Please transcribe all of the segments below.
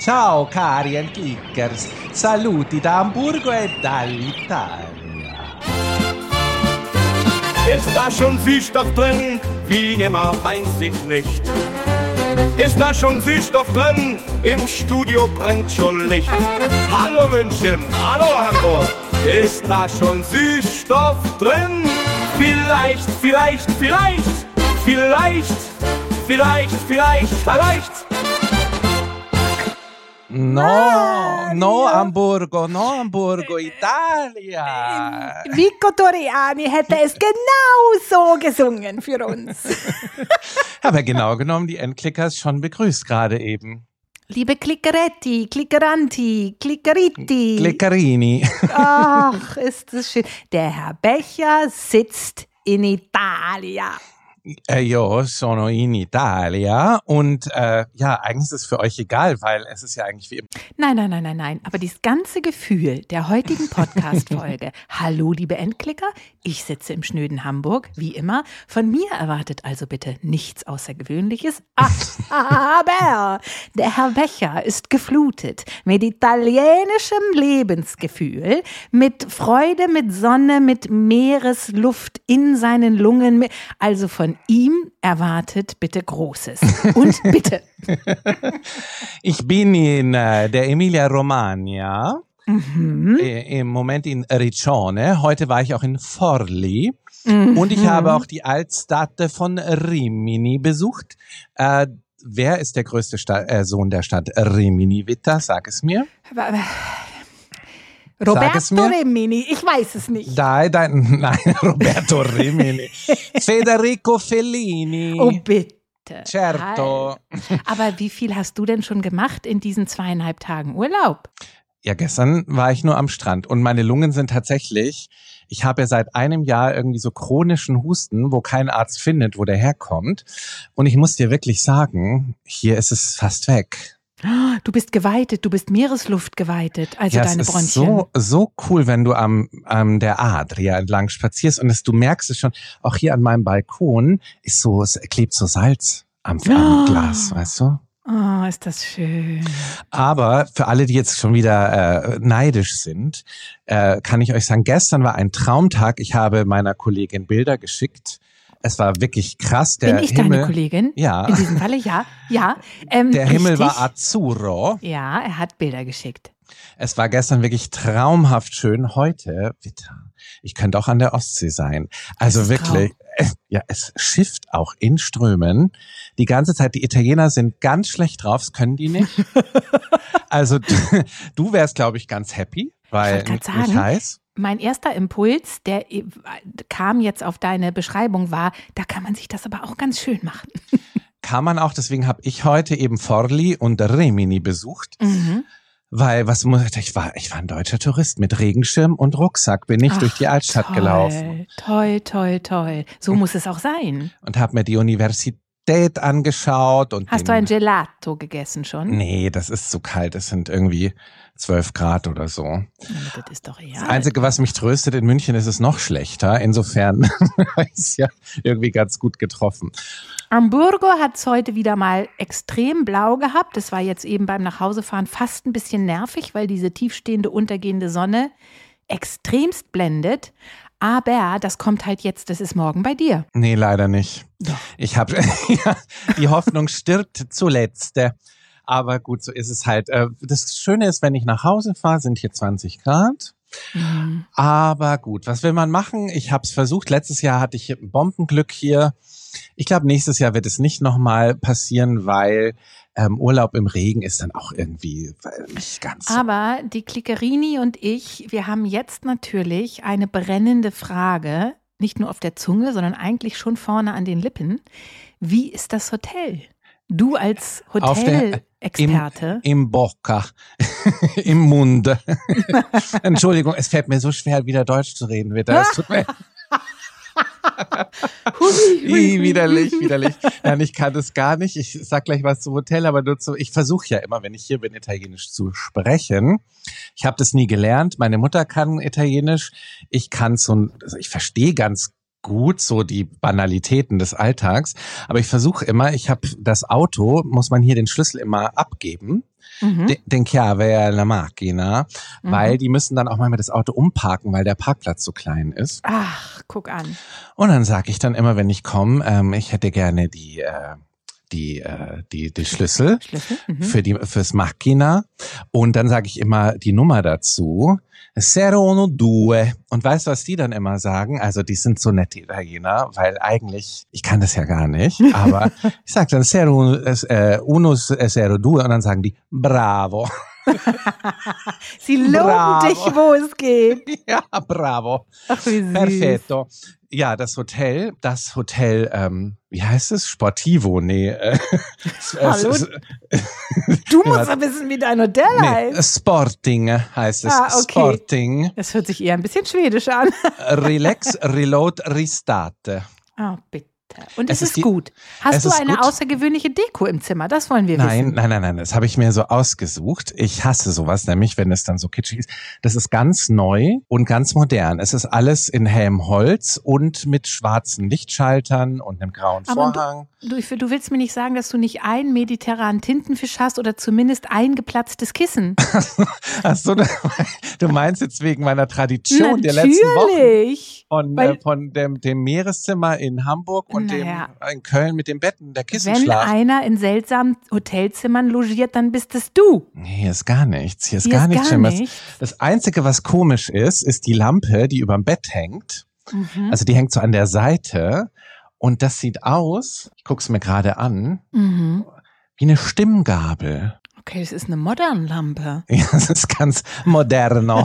Ciao cari and clickers, saluti da Hamburgo e dall'Italia. Ist da schon Süßstoff drin? Wie immer weiß ich nicht. Ist da schon Süßstoff drin? Im Studio brennt schon Licht. Hallo München, hallo Hamburg. Ist da schon Süßstoff drin? Vielleicht, vielleicht, vielleicht, vielleicht, vielleicht, vielleicht, vielleicht. No Hamburgo, Italia. Vico Toriani hätte es genau so gesungen für uns. Aber genau genommen, die Endclickers schon begrüßt gerade eben. Liebe Clickeretti, Clickeranti, Clickeritti. Clickerini. Ach, ist das schön. Der Herr Becher sitzt in Italia. Io sono in Italia und ja, eigentlich ist es für euch egal, weil es ist ja eigentlich wie immer. Nein. Aber dieses ganze Gefühl der heutigen Podcast-Folge, hallo liebe Endklicker, ich sitze im schnöden Hamburg, wie immer. Von mir erwartet also bitte nichts Außergewöhnliches. Aber der Herr Becher ist geflutet mit italienischem Lebensgefühl, mit Freude, mit Sonne, mit Meeresluft in seinen Lungen. Also von ihm erwartet bitte Großes. Und bitte. Ich bin in der Emilia-Romagna, im Moment in Riccione. Heute war ich auch in Forli und ich habe auch die Altstadt von Rimini besucht. Wer ist der größte Sohn der Stadt Rimini, Witta? Sag es mir. Roberto Rimini, ich weiß es nicht. Nein, Roberto Rimini. Federico Fellini. Oh, bitte. Certo. Aber wie viel hast du denn schon gemacht in diesen 2,5 Tagen Urlaub? Ja, gestern war ich nur am Strand und meine Lungen sind tatsächlich, ich habe ja seit einem Jahr irgendwie so chronischen Husten, wo kein Arzt findet, wo der herkommt. Und ich muss dir wirklich sagen, hier ist es fast weg. Du bist geweitet, du bist Meeresluft geweitet, also ja, deine Bronchien. Es ist so cool, wenn du am der Adria entlang spazierst und du merkst es schon, auch hier an meinem Balkon ist so, es klebt so Salz am Glas, weißt du? Oh, ist das schön. Aber für alle, die jetzt schon wieder neidisch sind, kann ich euch sagen, gestern war ein Traumtag. Ich habe meiner Kollegin Bilder geschickt. Es war wirklich krass. Bin ich Himmel, deine Kollegin? Ja. In diesem Falle, ja. Der Himmel richtig. war azzurro. Ja, er hat Bilder geschickt. Es war gestern wirklich traumhaft schön. Heute, Witter, ich könnte auch an der Ostsee sein. Also wirklich, es schifft auch in Strömen. Die ganze Zeit, die Italiener sind ganz schlecht drauf, das können die nicht. Also du wärst, glaube ich, ganz happy, weil nicht heiß. Mein erster Impuls, der kam jetzt auf deine Beschreibung, war, da kann man sich das aber auch ganz schön machen. Kann man auch, deswegen habe ich heute eben Forli und Rimini besucht. Weil, ich war ein deutscher Tourist mit Regenschirm und Rucksack, bin ich durch die Altstadt gelaufen. Toll. So muss es auch sein. Und habe mir die Universität angeschaut. Und hast du ein Gelato gegessen schon? Nee, das ist zu kalt, es sind irgendwie 12 Grad oder so. Ja, das ist doch egal. Das Einzige, was mich tröstet, in München ist es noch schlechter. Insofern ist es ja irgendwie ganz gut getroffen. Hamburgo hat es heute wieder mal extrem blau gehabt. Das war jetzt eben beim Nachhausefahren fast ein bisschen nervig, weil diese tiefstehende, untergehende Sonne extremst blendet. Aber das kommt halt jetzt, das ist morgen bei dir. Nee, leider nicht. Doch. Ich habe die Hoffnung stirbt zuletzt. Aber gut, so ist es halt. Das Schöne ist, wenn ich nach Hause fahre, sind hier 20 Grad. Aber gut, was will man machen? Ich habe es versucht. Letztes Jahr hatte ich ein Bombenglück hier. Ich glaube, nächstes Jahr wird es nicht nochmal passieren, weil Urlaub im Regen ist dann auch irgendwie nicht ganz so. Aber die Clickerini und ich, wir haben jetzt natürlich eine brennende Frage, nicht nur auf der Zunge, sondern eigentlich schon vorne an den Lippen. Wie ist das Hotel? Du als Hotelexperte. Im Bocca, im Munde. Entschuldigung, es fällt mir so schwer, wieder Deutsch zu reden. Es tut mir widerlich. Nein, ich kann das gar nicht. Ich sag gleich was zum Hotel, aber ich versuche ja immer, wenn ich hier bin, Italienisch zu sprechen. Ich habe das nie gelernt. Meine Mutter kann Italienisch. Ich verstehe ganz gut, so die Banalitäten des Alltags. Aber ich versuche immer, ich habe das Auto, muss man hier den Schlüssel immer abgeben. Den Chiave alla macchina, weil die müssen dann auch manchmal das Auto umparken, weil der Parkplatz so klein ist. Ach, guck an. Und dann sage ich dann immer, wenn ich komme, ich hätte gerne die Schlüssel fürs Macchina. Und dann sage ich immer die Nummer dazu. 012. Und weißt du, was die dann immer sagen? Also die sind so nette Italiener, weil eigentlich, ich kann das ja gar nicht, aber ich sage dann 102 und dann sagen die Bravo. Sie loben dich, wo es geht. Ja, bravo. Ach, wie süß. Perfetto. Ja, das Hotel, wie heißt es? Sportivo, nee. Hallo? Du musst doch wissen, wie dein Hotel heißt. Sporting heißt es. Okay. Sporting. Das hört sich eher ein bisschen schwedisch an. Relax, Reload, Restate. Oh, bitte. Und es ist gut. Hast du eine außergewöhnliche Deko im Zimmer? Das wollen wir wissen. Nein. Das habe ich mir so ausgesucht. Ich hasse sowas, nämlich wenn es dann so kitschig ist. Das ist ganz neu und ganz modern. Es ist alles in hellem Holz und mit schwarzen Lichtschaltern und einem grauen Vorhang. Du willst mir nicht sagen, dass du nicht einen mediterranen Tintenfisch hast oder zumindest ein geplatztes Kissen? Achso, du meinst jetzt wegen meiner Tradition der letzten Wochen von dem Meereszimmer in Hamburg und in Köln mit den Betten, der Kissenschlaf. Wenn einer in seltsamen Hotelzimmern logiert, dann bist es du. Nee, hier ist gar nichts. Hier ist gar nichts Schlimmes. Das Einzige, was komisch ist die Lampe, die überm Bett hängt. Also die hängt so an der Seite und das sieht aus, ich guck's mir gerade an, wie eine Stimmgabel. Okay, das ist eine moderne Lampe. Ja, das ist ganz moderno.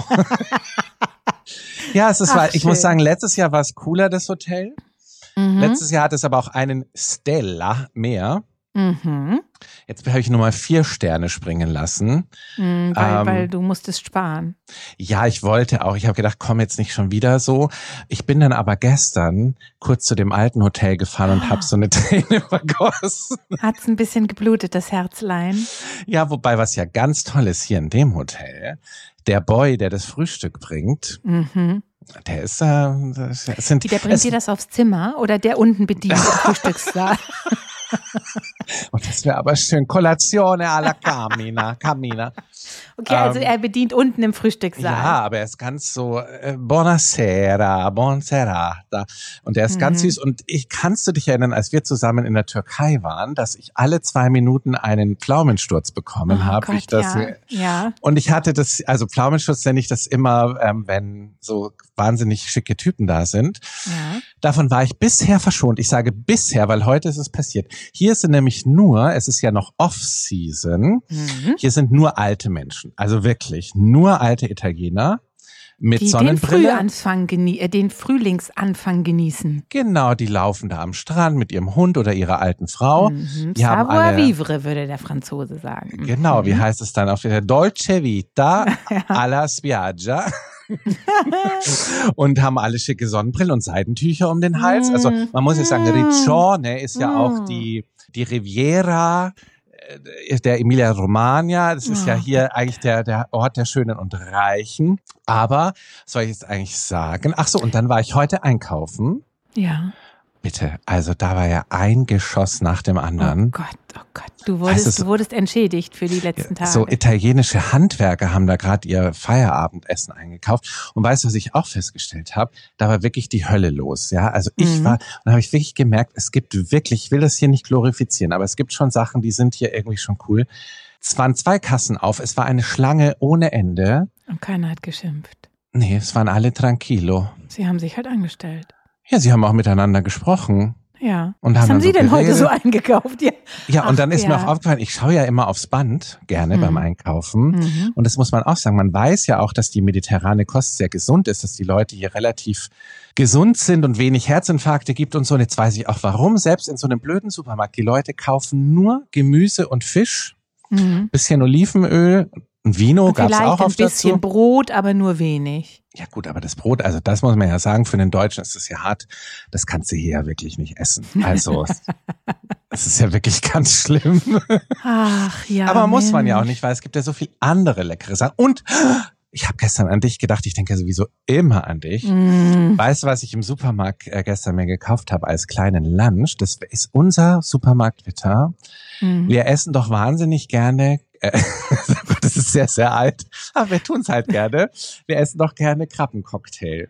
Ja, ich muss sagen, letztes Jahr war es cooler, das Hotel. Letztes Jahr hat es aber auch einen Stella mehr. Jetzt habe ich nur mal 4 Sterne springen lassen. Weil du musstest sparen. Ja, ich wollte auch. Ich habe gedacht, komm jetzt nicht schon wieder so. Ich bin dann aber gestern kurz zu dem alten Hotel gefahren und habe so eine Träne vergossen. Hat's ein bisschen geblutet, das Herzlein? Ja, wobei, was ja ganz toll ist hier in dem Hotel, der Boy, der das Frühstück bringt, der ist der bringt dir das aufs Zimmer oder der unten bedient im Frühstückssaal? Und das wäre aber schön. Colazione alla Camina. Okay, also er bedient unten im Frühstückssaal. Ja, aber er ist ganz so, buonasera, buon serata. Und er ist ganz süß. Und kannst du dich erinnern, als wir zusammen in der Türkei waren, dass ich alle 2 Minuten einen Pflaumensturz bekommen habe? Ja. Und ich hatte das, also Pflaumensturz nenne ich das immer, wenn so wahnsinnig schicke Typen da sind. Ja. Davon war ich bisher verschont. Ich sage bisher, weil heute ist es passiert. Hier sind nämlich es ist ja noch Off-Season, hier sind nur alte Menschen, also wirklich nur alte Italiener mit Sonnenbrille. Den Frühlingsanfang genießen. Genau, die laufen da am Strand mit ihrem Hund oder ihrer alten Frau. Savoir vivre, würde der Franzose sagen. Genau, wie heißt es dann auf der Dolce Vita alla Spiaggia. Und haben alle schicke Sonnenbrillen und Seidentücher um den Hals. Also man muss ja sagen, Riccione ist ja auch die Riviera der Emilia-Romagna. Das ist ja hier eigentlich der Ort der Schönen und Reichen. Aber, was soll ich jetzt eigentlich sagen? Ach so, und dann war ich heute einkaufen. Ja. Bitte, also da war ja ein Geschoss nach dem anderen. Oh Gott, du wurdest entschädigt für die letzten Tage. So italienische Handwerker haben da gerade ihr Feierabendessen eingekauft. Und weißt du, was ich auch festgestellt habe? Da war wirklich die Hölle los. Ja, also und da habe ich wirklich gemerkt, es gibt wirklich, ich will das hier nicht glorifizieren, aber es gibt schon Sachen, die sind hier irgendwie schon cool. Es waren 2 Kassen auf, es war eine Schlange ohne Ende. Und keiner hat geschimpft. Nee, es waren alle tranquilo. Sie haben sich halt angestellt. Ja, sie haben auch miteinander gesprochen. Ja. Und was haben Sie denn heute so eingekauft? Ja, und dann ist mir auch aufgefallen, ich schaue ja immer aufs Band, gerne beim Einkaufen. Und das muss man auch sagen, man weiß ja auch, dass die mediterrane Kost sehr gesund ist, dass die Leute hier relativ gesund sind und wenig Herzinfarkte gibt und so. Und jetzt weiß ich auch warum, selbst in so einem blöden Supermarkt, die Leute kaufen nur Gemüse und Fisch, bisschen Olivenöl, ein Vino gab es auch oft dazu. Vielleicht ein bisschen Brot, aber nur wenig. Ja gut, aber das Brot, also das muss man ja sagen, für den Deutschen ist das ja hart. Das kannst du hier ja wirklich nicht essen. Also es ist ja wirklich ganz schlimm. Ach ja. Aber muss man ja auch nicht, weil es gibt ja so viel andere leckere Sachen. Und Ich habe gestern an dich gedacht, ich denke sowieso immer an dich. Weißt du, was ich im Supermarkt gestern mir gekauft habe als kleinen Lunch? Das ist unser Supermarkt Witter. Wir essen doch wahnsinnig gerne, das ist sehr, sehr alt, aber wir tun es halt gerne. Wir essen doch gerne Krabbencocktail.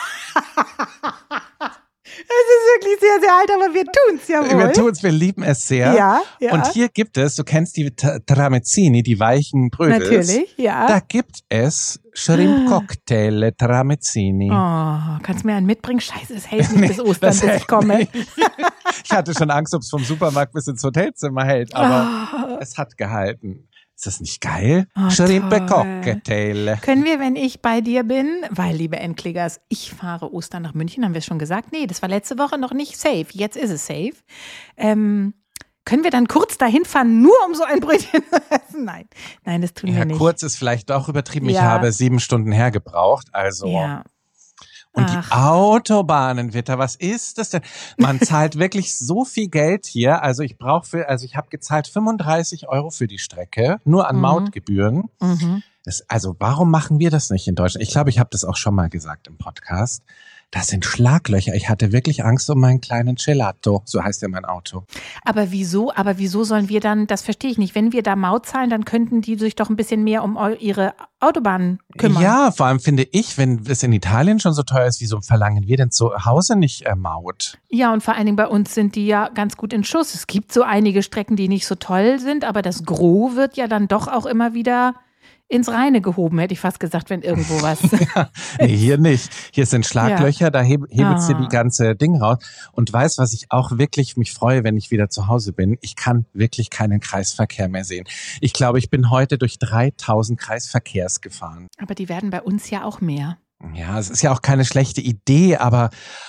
Es ist wirklich sehr, sehr alt, aber wir tun's ja wohl. Wir tun's, wir lieben es sehr. Ja. Und hier gibt es, du kennst die Tramezzini, die weichen Brötels. Natürlich, ja. Da gibt es Shrimp-Cocktail Tramezzini. Oh, kannst du mir einen mitbringen? Scheiße, es hält nicht bis Ostern, bis ich komme. Ich hatte schon Angst, ob es vom Supermarkt bis ins Hotelzimmer hält, aber es hat gehalten. Ist das nicht geil? Shrimp-Cocktail. Können wir, wenn ich bei dir bin, weil, liebe Endklickers, ich fahre Ostern nach München, haben wir es schon gesagt? Nee, das war letzte Woche noch nicht safe. Jetzt ist es safe. Können wir dann kurz dahin fahren, nur um so ein Brötchen zu essen? Nein, das tun wir nicht. Kurz ist vielleicht auch übertrieben. Ja. Ich habe 7 Stunden hergebraucht, also. Ja. Und die Autobahnen, Witter, was ist das denn? Man zahlt wirklich so viel Geld hier. Also ich habe gezahlt 35 € für die Strecke, nur an Mautgebühren. Also warum machen wir das nicht in Deutschland? Ich glaube, ich habe das auch schon mal gesagt im Podcast. Das sind Schlaglöcher. Ich hatte wirklich Angst um meinen kleinen Gelato. So heißt ja mein Auto. Aber wieso sollen wir dann, das verstehe ich nicht, wenn wir da Maut zahlen, dann könnten die sich doch ein bisschen mehr um ihre Autobahnen kümmern. Ja, vor allem finde ich, wenn es in Italien schon so teuer ist, wieso verlangen wir denn zu Hause nicht Maut? Ja, und vor allen Dingen bei uns sind die ja ganz gut in Schuss. Es gibt so einige Strecken, die nicht so toll sind, aber das Gros wird ja dann doch auch immer wieder ins Reine gehoben, hätte ich fast gesagt, wenn irgendwo was. Ja, nee, hier nicht. Hier sind Schlaglöcher, da hebelst du die ganze Ding raus. Und weißt, was ich auch wirklich mich freue, wenn ich wieder zu Hause bin? Ich kann wirklich keinen Kreisverkehr mehr sehen. Ich glaube, ich bin heute durch 3000 Kreisverkehrs gefahren. Aber die werden bei uns ja auch mehr. Ja, es ist ja auch keine schlechte Idee, aber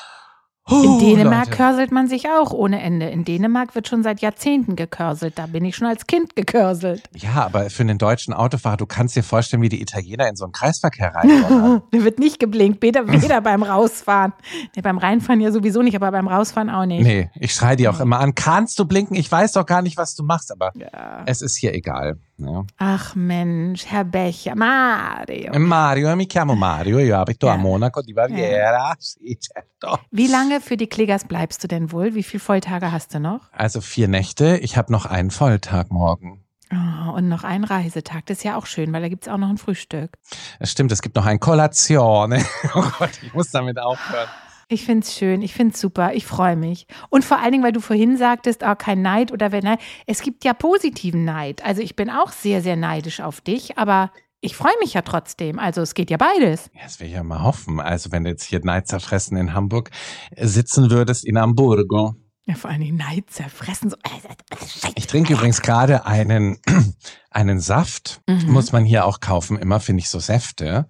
in Dänemark Leute. körselt man sich auch ohne Ende. In Dänemark wird schon seit Jahrzehnten gekörselt. Da bin ich schon als Kind gekörselt. Ja, aber für einen deutschen Autofahrer, du kannst dir vorstellen, wie die Italiener in so einen Kreisverkehr reinkommen. Da wird nicht geblinkt, weder beim Rausfahren. Nee, beim Reinfahren ja sowieso nicht, aber beim Rausfahren auch nicht. Nee, ich schreie die auch immer an. Kannst du blinken? Ich weiß doch gar nicht, was du machst, aber es ist hier egal. Ja. Ach Mensch, Herr Becher, Mario. Mario, mi chiamo Mario, io abito a Monaco di Baviera. Sì, certo. Wie lange für die Kliggers bleibst du denn wohl? Wie viele Volltage hast du noch? Also 4 Nächte, ich habe noch einen Volltag morgen. Oh, und noch einen Reisetag, das ist ja auch schön, weil da gibt es auch noch ein Frühstück. Das stimmt, es gibt noch ein Colazione. Oh Gott, ich muss damit aufhören. Ich finde es schön, ich finde es super, ich freue mich. Und vor allen Dingen, weil du vorhin sagtest, kein Neid oder wenn Neid. Es gibt ja positiven Neid. Also ich bin auch sehr, sehr neidisch auf dich, aber ich freue mich ja trotzdem. Also es geht ja beides. Ja, das will ich ja mal hoffen. Also wenn du jetzt hier Neid zerfressen in Hamburg sitzen würdest, in Hamburgo. Ja, vor allen Dingen Neid zerfressen. So. Ich trinke übrigens gerade einen Saft. Muss man hier auch kaufen, immer finde ich so Säfte.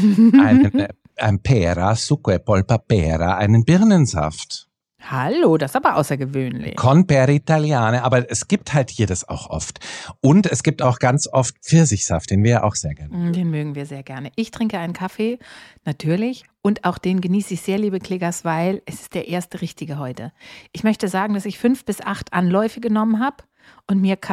Ein Pera, Succo e Polpa Pera, einen Birnensaft. Hallo, das ist aber außergewöhnlich. Con Pere Italiane, aber es gibt halt hier das auch oft. Und es gibt auch ganz oft Pfirsichsaft, den wir ja auch sehr gerne mögen. Den mögen wir sehr gerne. Ich trinke einen Kaffee, natürlich. Und auch den genieße ich sehr, liebe Kliggers, weil es ist der erste richtige heute. Ich möchte sagen, dass ich 5 bis 8 Anläufe genommen habe und mir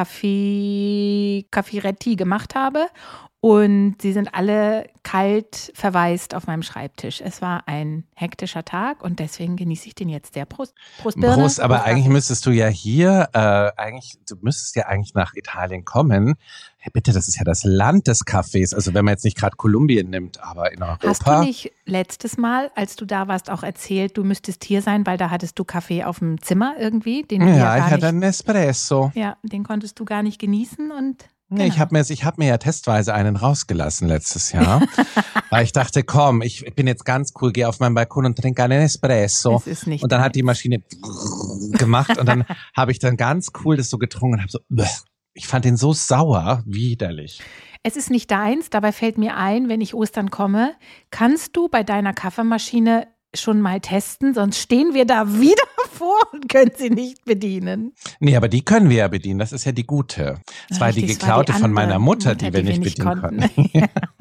Caffiretti gemacht habe. Und sie sind alle kalt verwaist auf meinem Schreibtisch. Es war ein hektischer Tag und deswegen genieße ich den jetzt sehr. Prost, Birne. Prost, aber eigentlich müsstest du ja hier, du müsstest ja eigentlich nach Italien kommen. Hey, bitte, das ist ja das Land des Kaffees. Also wenn man jetzt nicht gerade Kolumbien nimmt, aber in Europa. Hast du nicht letztes Mal, als du da warst, auch erzählt, du müsstest hier sein, weil da hattest du Kaffee auf dem Zimmer irgendwie? Den ich hatte einen Espresso. Ja, den konntest du gar nicht genießen und... Nee, ich habe mir ja testweise einen rausgelassen letztes Jahr, weil ich dachte, komm, ich bin jetzt ganz cool, gehe auf meinen Balkon und trinke einen Espresso. Das ist nicht und dann hat die Maschine gemacht und dann habe ich dann ganz cool das so getrunken und habe so, ich fand den so sauer, widerlich. Es ist nicht deins, dabei fällt mir ein, wenn ich Ostern komme, kannst du bei deiner Kaffeemaschine schon mal testen, sonst stehen wir da wieder vor und können sie nicht bedienen. Nee, aber die können wir ja bedienen, das ist ja die gute. Das war die geklaute von meiner Mutter, die wir nicht bedienen konnten.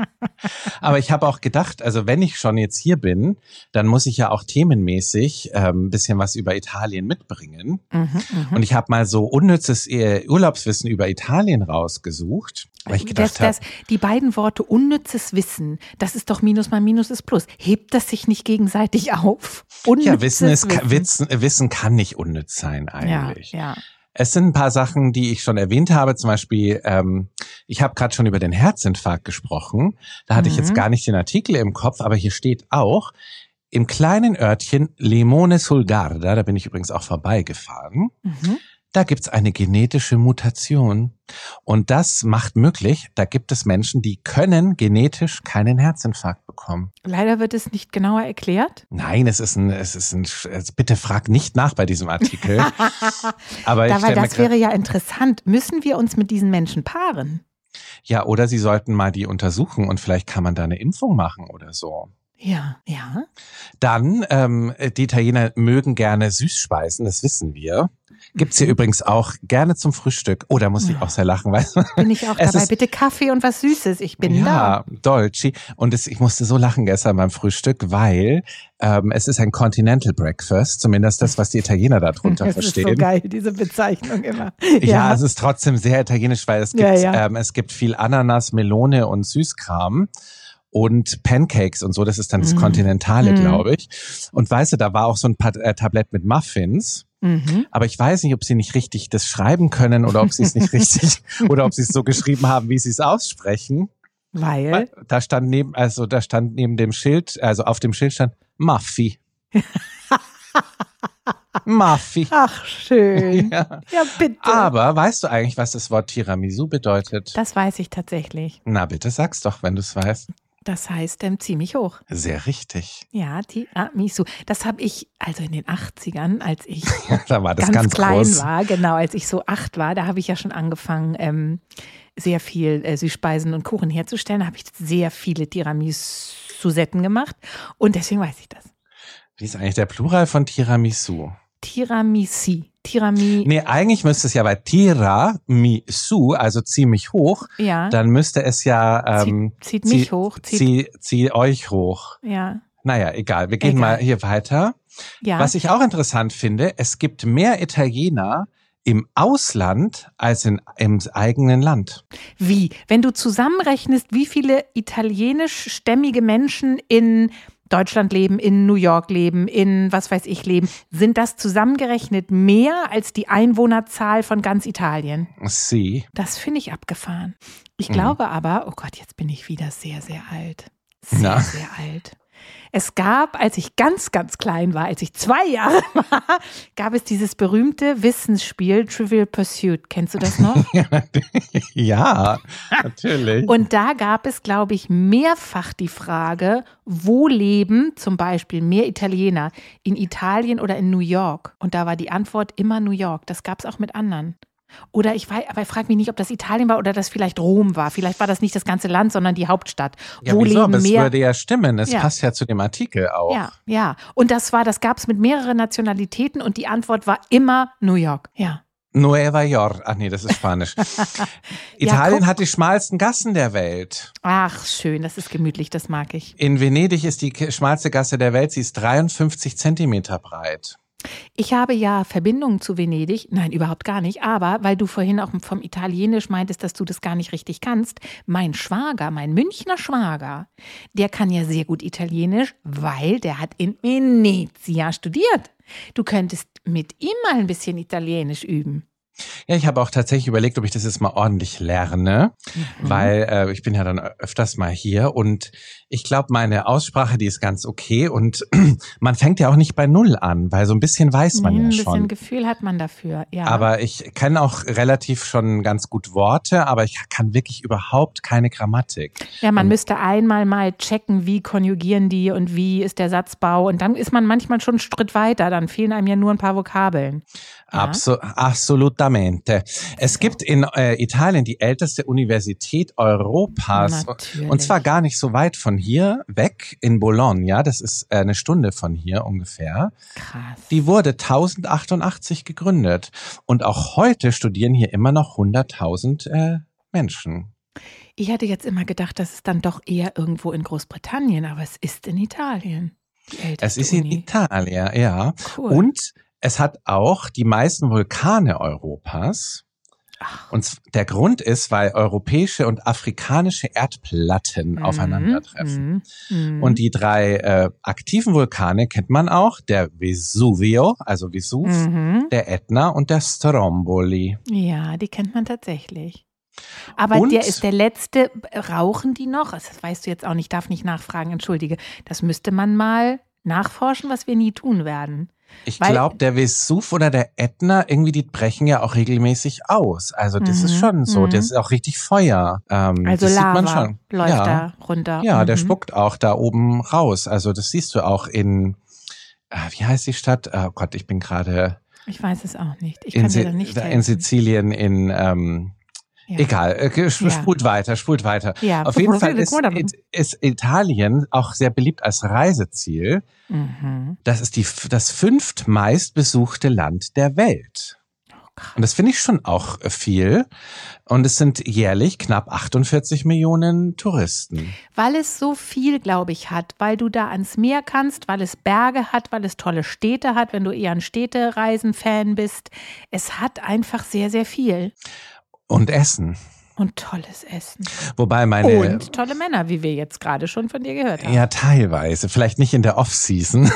Aber ich habe auch gedacht, also wenn ich schon jetzt hier bin, dann muss ich ja auch themenmäßig ein bisschen was über Italien mitbringen. Und ich habe mal so unnützes Urlaubswissen über Italien rausgesucht, weil ich gedacht habe, die beiden Worte unnützes Wissen, das ist doch Minus mal Minus ist Plus. Hebt das sich nicht gegenseitig auf? Unnützes Wissen kann nicht unnütz sein eigentlich. Ja. Es sind ein paar Sachen, die ich schon erwähnt habe. Zum Beispiel, ich habe gerade schon über den Herzinfarkt gesprochen. Da hatte ich jetzt gar nicht den Artikel im Kopf, aber hier steht auch, im kleinen Örtchen Limone sul Garda, da bin ich übrigens auch vorbeigefahren, da gibt's eine genetische Mutation. Und das macht möglich, da gibt es Menschen, die können genetisch keinen Herzinfarkt bekommen. Leider wird es nicht genauer erklärt. Nein, bitte frag nicht nach bei diesem Artikel. Aber das wäre ja interessant. Müssen wir uns mit diesen Menschen paaren? Ja, oder sie sollten mal die untersuchen und vielleicht kann man da eine Impfung machen oder so. Ja. Dann, die Italiener mögen gerne Süßspeisen, das wissen wir. Gibt's hier übrigens auch gerne zum Frühstück. Oh, da muss ich auch sehr lachen. Weil bin ich auch dabei. Bitte Kaffee und was Süßes. Ich bin da. Ja, Dolci. Und ich musste so lachen gestern beim Frühstück, weil es ist ein Continental Breakfast. Zumindest das, was die Italiener darunter verstehen. Das ist so geil, diese Bezeichnung immer. Ja, es ist trotzdem sehr italienisch, weil es gibt viel Ananas, Melone und Süßkram. Und Pancakes und so, das ist dann das Kontinentale, glaube ich. Und weißt du, da war auch so ein Tablett mit Muffins. Aber ich weiß nicht, ob sie nicht richtig das schreiben können oder ob sie es nicht richtig oder ob sie es so geschrieben haben, wie sie es aussprechen. Weil? Da stand neben dem Schild, also auf dem Schild stand Muffi. Muffi. Ach, schön. Ja, bitte. Aber weißt du eigentlich, was das Wort Tiramisu bedeutet? Das weiß ich tatsächlich. Na bitte, sag's doch, wenn du es weißt. Das heißt ziemlich hoch. Sehr richtig. Ja, Tiramisu. Das habe ich also in den 80ern, als ich da war das ganz klein groß. war, genau, als ich so 8 war, da habe ich ja schon angefangen, sehr viel Süßspeisen und Kuchen herzustellen. Da habe ich sehr viele Tiramisu-Setten gemacht und deswegen weiß ich das. Wie ist eigentlich der Plural von Tiramisu? Tiramisu. Nee, eigentlich müsste es ja bei Tiramisu, also zieh mich hoch, dann müsste es ja zieht mich hoch. Zieh euch hoch. Ja. Naja, egal. Wir gehen mal hier weiter. Ja. Was ich auch interessant finde, es gibt mehr Italiener im Ausland als im eigenen Land. Wie? Wenn du zusammenrechnest, wie viele italienischstämmige Menschen in Deutschland leben, in New York leben, in was weiß ich leben, sind das zusammengerechnet mehr als die Einwohnerzahl von ganz Italien? Sie. Das finde ich abgefahren. Ich glaube aber, oh Gott, jetzt bin ich wieder sehr, sehr alt. Sehr alt. Es gab, als ich ganz, ganz klein war, als ich 2 Jahre war, gab es dieses berühmte Wissensspiel Trivial Pursuit. Kennst du das noch? Ja, natürlich. Und da gab es, glaube ich, mehrfach die Frage, wo leben zum Beispiel mehr Italiener? In Italien oder in New York? Und da war die Antwort immer New York. Das gab es auch mit anderen. Oder ich frage mich nicht, ob das Italien war oder das vielleicht Rom war. Vielleicht war das nicht das ganze Land, sondern die Hauptstadt. Ja, wo wieso? leben Aber es mehr? würde ja stimmen. Es passt ja zu dem Artikel auch. Ja. Und das gab es mit mehreren Nationalitäten und die Antwort war immer New York. Ja. Nueva York. Ach nee, das ist Spanisch. Italien hat die schmalsten Gassen der Welt. Ach, schön. Das ist gemütlich. Das mag ich. In Venedig ist die schmalste Gasse der Welt. Sie ist 53 Zentimeter breit. Ich habe ja Verbindungen zu Venedig. Nein, überhaupt gar nicht. Aber weil du vorhin auch vom Italienisch meintest, dass du das gar nicht richtig kannst. Mein Schwager, mein Münchner Schwager, der kann ja sehr gut Italienisch, weil der hat in Venezia studiert. Du könntest mit ihm mal ein bisschen Italienisch üben. Ja, ich habe auch tatsächlich überlegt, ob ich das jetzt mal ordentlich lerne, weil ich bin ja dann öfters mal hier und ich glaube, meine Aussprache, die ist ganz okay und man fängt ja auch nicht bei Null an, weil so ein bisschen weiß man ja schon. Ein bisschen Gefühl hat man dafür, ja. Aber ich kenne auch relativ schon ganz gut Worte, aber ich kann wirklich überhaupt keine Grammatik. Ja, man müsste einmal mal checken, wie konjugieren die und wie ist der Satzbau und dann ist man manchmal schon einen Schritt weiter, dann fehlen einem ja nur ein paar Vokabeln. Ja. Assolutamente. Es gibt in Italien die älteste Universität Europas. Natürlich. Und zwar gar nicht so weit von hier weg in Bologna. Das ist eine Stunde von hier ungefähr. Krass. Die wurde 1088 gegründet. Und auch heute studieren hier immer noch 100.000 Menschen. Ich hatte jetzt immer gedacht, das ist dann doch eher irgendwo in Großbritannien, aber es ist in Italien. Es ist in Italien, ja. Cool. Und es hat auch die meisten Vulkane Europas. Und der Grund ist, weil europäische und afrikanische Erdplatten aufeinandertreffen. Und die 3 aktiven Vulkane kennt man auch, der Vesuvio, also Vesuv, der Ätna und der Stromboli. Ja, die kennt man tatsächlich. Aber der ist der letzte, rauchen die noch? Das weißt du jetzt auch nicht, darf nicht nachfragen, entschuldige. Das müsste man mal nachforschen, was wir nie tun werden. Ich glaube, der Vesuv oder der Ätna, irgendwie, die brechen ja auch regelmäßig aus. Also das ist schon so, das ist auch richtig Feuer. Also das Lava sieht man schon. läuft da runter. Ja, der spuckt auch da oben raus. Also das siehst du auch in, wie heißt die Stadt? Oh Gott, ich bin gerade... Ich weiß es auch nicht. Ich kann dir da nicht helfen. In Sizilien, egal, spult weiter. Ja. Auf jeden Fall ist Italien auch sehr beliebt als Reiseziel. Das ist das 5. meistbesuchte Land der Welt. Und das finde ich schon auch viel. Und es sind jährlich knapp 48 Millionen Touristen. Weil es so viel, glaube ich, hat. Weil du da ans Meer kannst, weil es Berge hat, weil es tolle Städte hat, wenn du eher ein Städtereisen-Fan bist. Es hat einfach sehr, sehr viel. Und Essen. Und tolles Essen. Wobei und tolle Männer, wie wir jetzt gerade schon von dir gehört haben. Ja, teilweise. Vielleicht nicht in der Off-Season.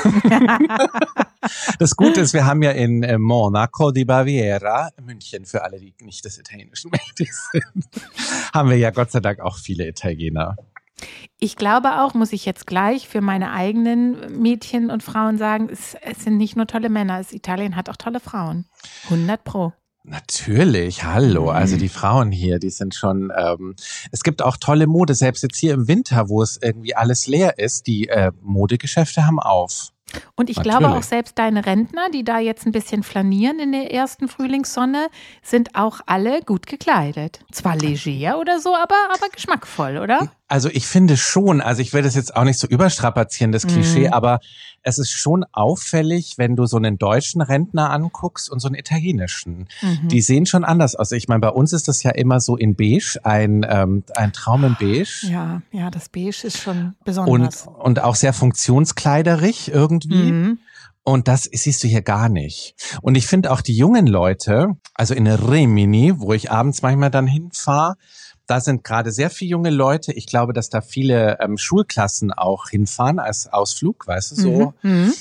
Das Gute ist, wir haben ja in Monaco di Baviera, München für alle, die nicht des Italienischen mächtig sind, haben wir ja Gott sei Dank auch viele Italiener. Ich glaube auch, muss ich jetzt gleich für meine eigenen Mädchen und Frauen sagen, es sind nicht nur tolle Männer, Italien hat auch tolle Frauen. 100%. Natürlich, hallo. Also die Frauen hier, die sind schon, es gibt auch tolle Mode, selbst jetzt hier im Winter, wo es irgendwie alles leer ist, die Modegeschäfte haben auf. Und ich glaube auch selbst deine Rentner, die da jetzt ein bisschen flanieren in der ersten Frühlingssonne, sind auch alle gut gekleidet. Zwar leger oder so, aber geschmackvoll, oder? Also ich finde schon, also ich will das jetzt auch nicht so überstrapazieren, das Klischee, aber es ist schon auffällig, wenn du so einen deutschen Rentner anguckst und so einen italienischen. Die sehen schon anders aus. Ich meine, bei uns ist das ja immer so in beige, ein Traum in beige. Ja, das beige ist schon besonders. Und auch sehr funktionskleiderig irgendwie. Und das siehst du hier gar nicht. Und ich finde auch die jungen Leute, also in Rimini, wo ich abends manchmal dann hinfahre, da sind gerade sehr viele junge Leute. Ich glaube, dass da viele Schulklassen auch hinfahren als Ausflug, weißt du, so.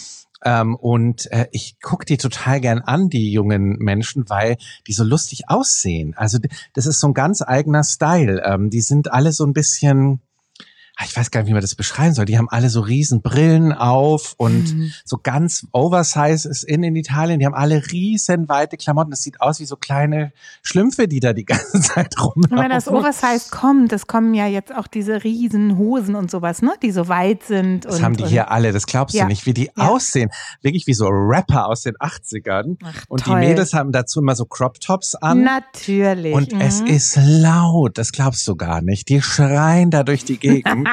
Und ich gucke die total gern an, die jungen Menschen, weil die so lustig aussehen. Also das ist so ein ganz eigener Style. Die sind alle so ein bisschen... Ich weiß gar nicht, wie man das beschreiben soll. Die haben alle so riesen Brillen auf und so ganz Oversize ist in Italien. Die haben alle riesen weite Klamotten. Das sieht aus wie so kleine Schlümpfe, die da die ganze Zeit rumlaufen. Und wenn das Oversize kommt, es kommen ja jetzt auch diese riesen Hosen und sowas, ne, die so weit sind. Das haben die hier alle, das glaubst du nicht, wie die aussehen. Wirklich wie so Rapper aus den 80ern. Ach, und toll. Die Mädels haben dazu immer so Crop-Tops an. Natürlich. Und es ist laut, das glaubst du gar nicht. Die schreien da durch die Gegend.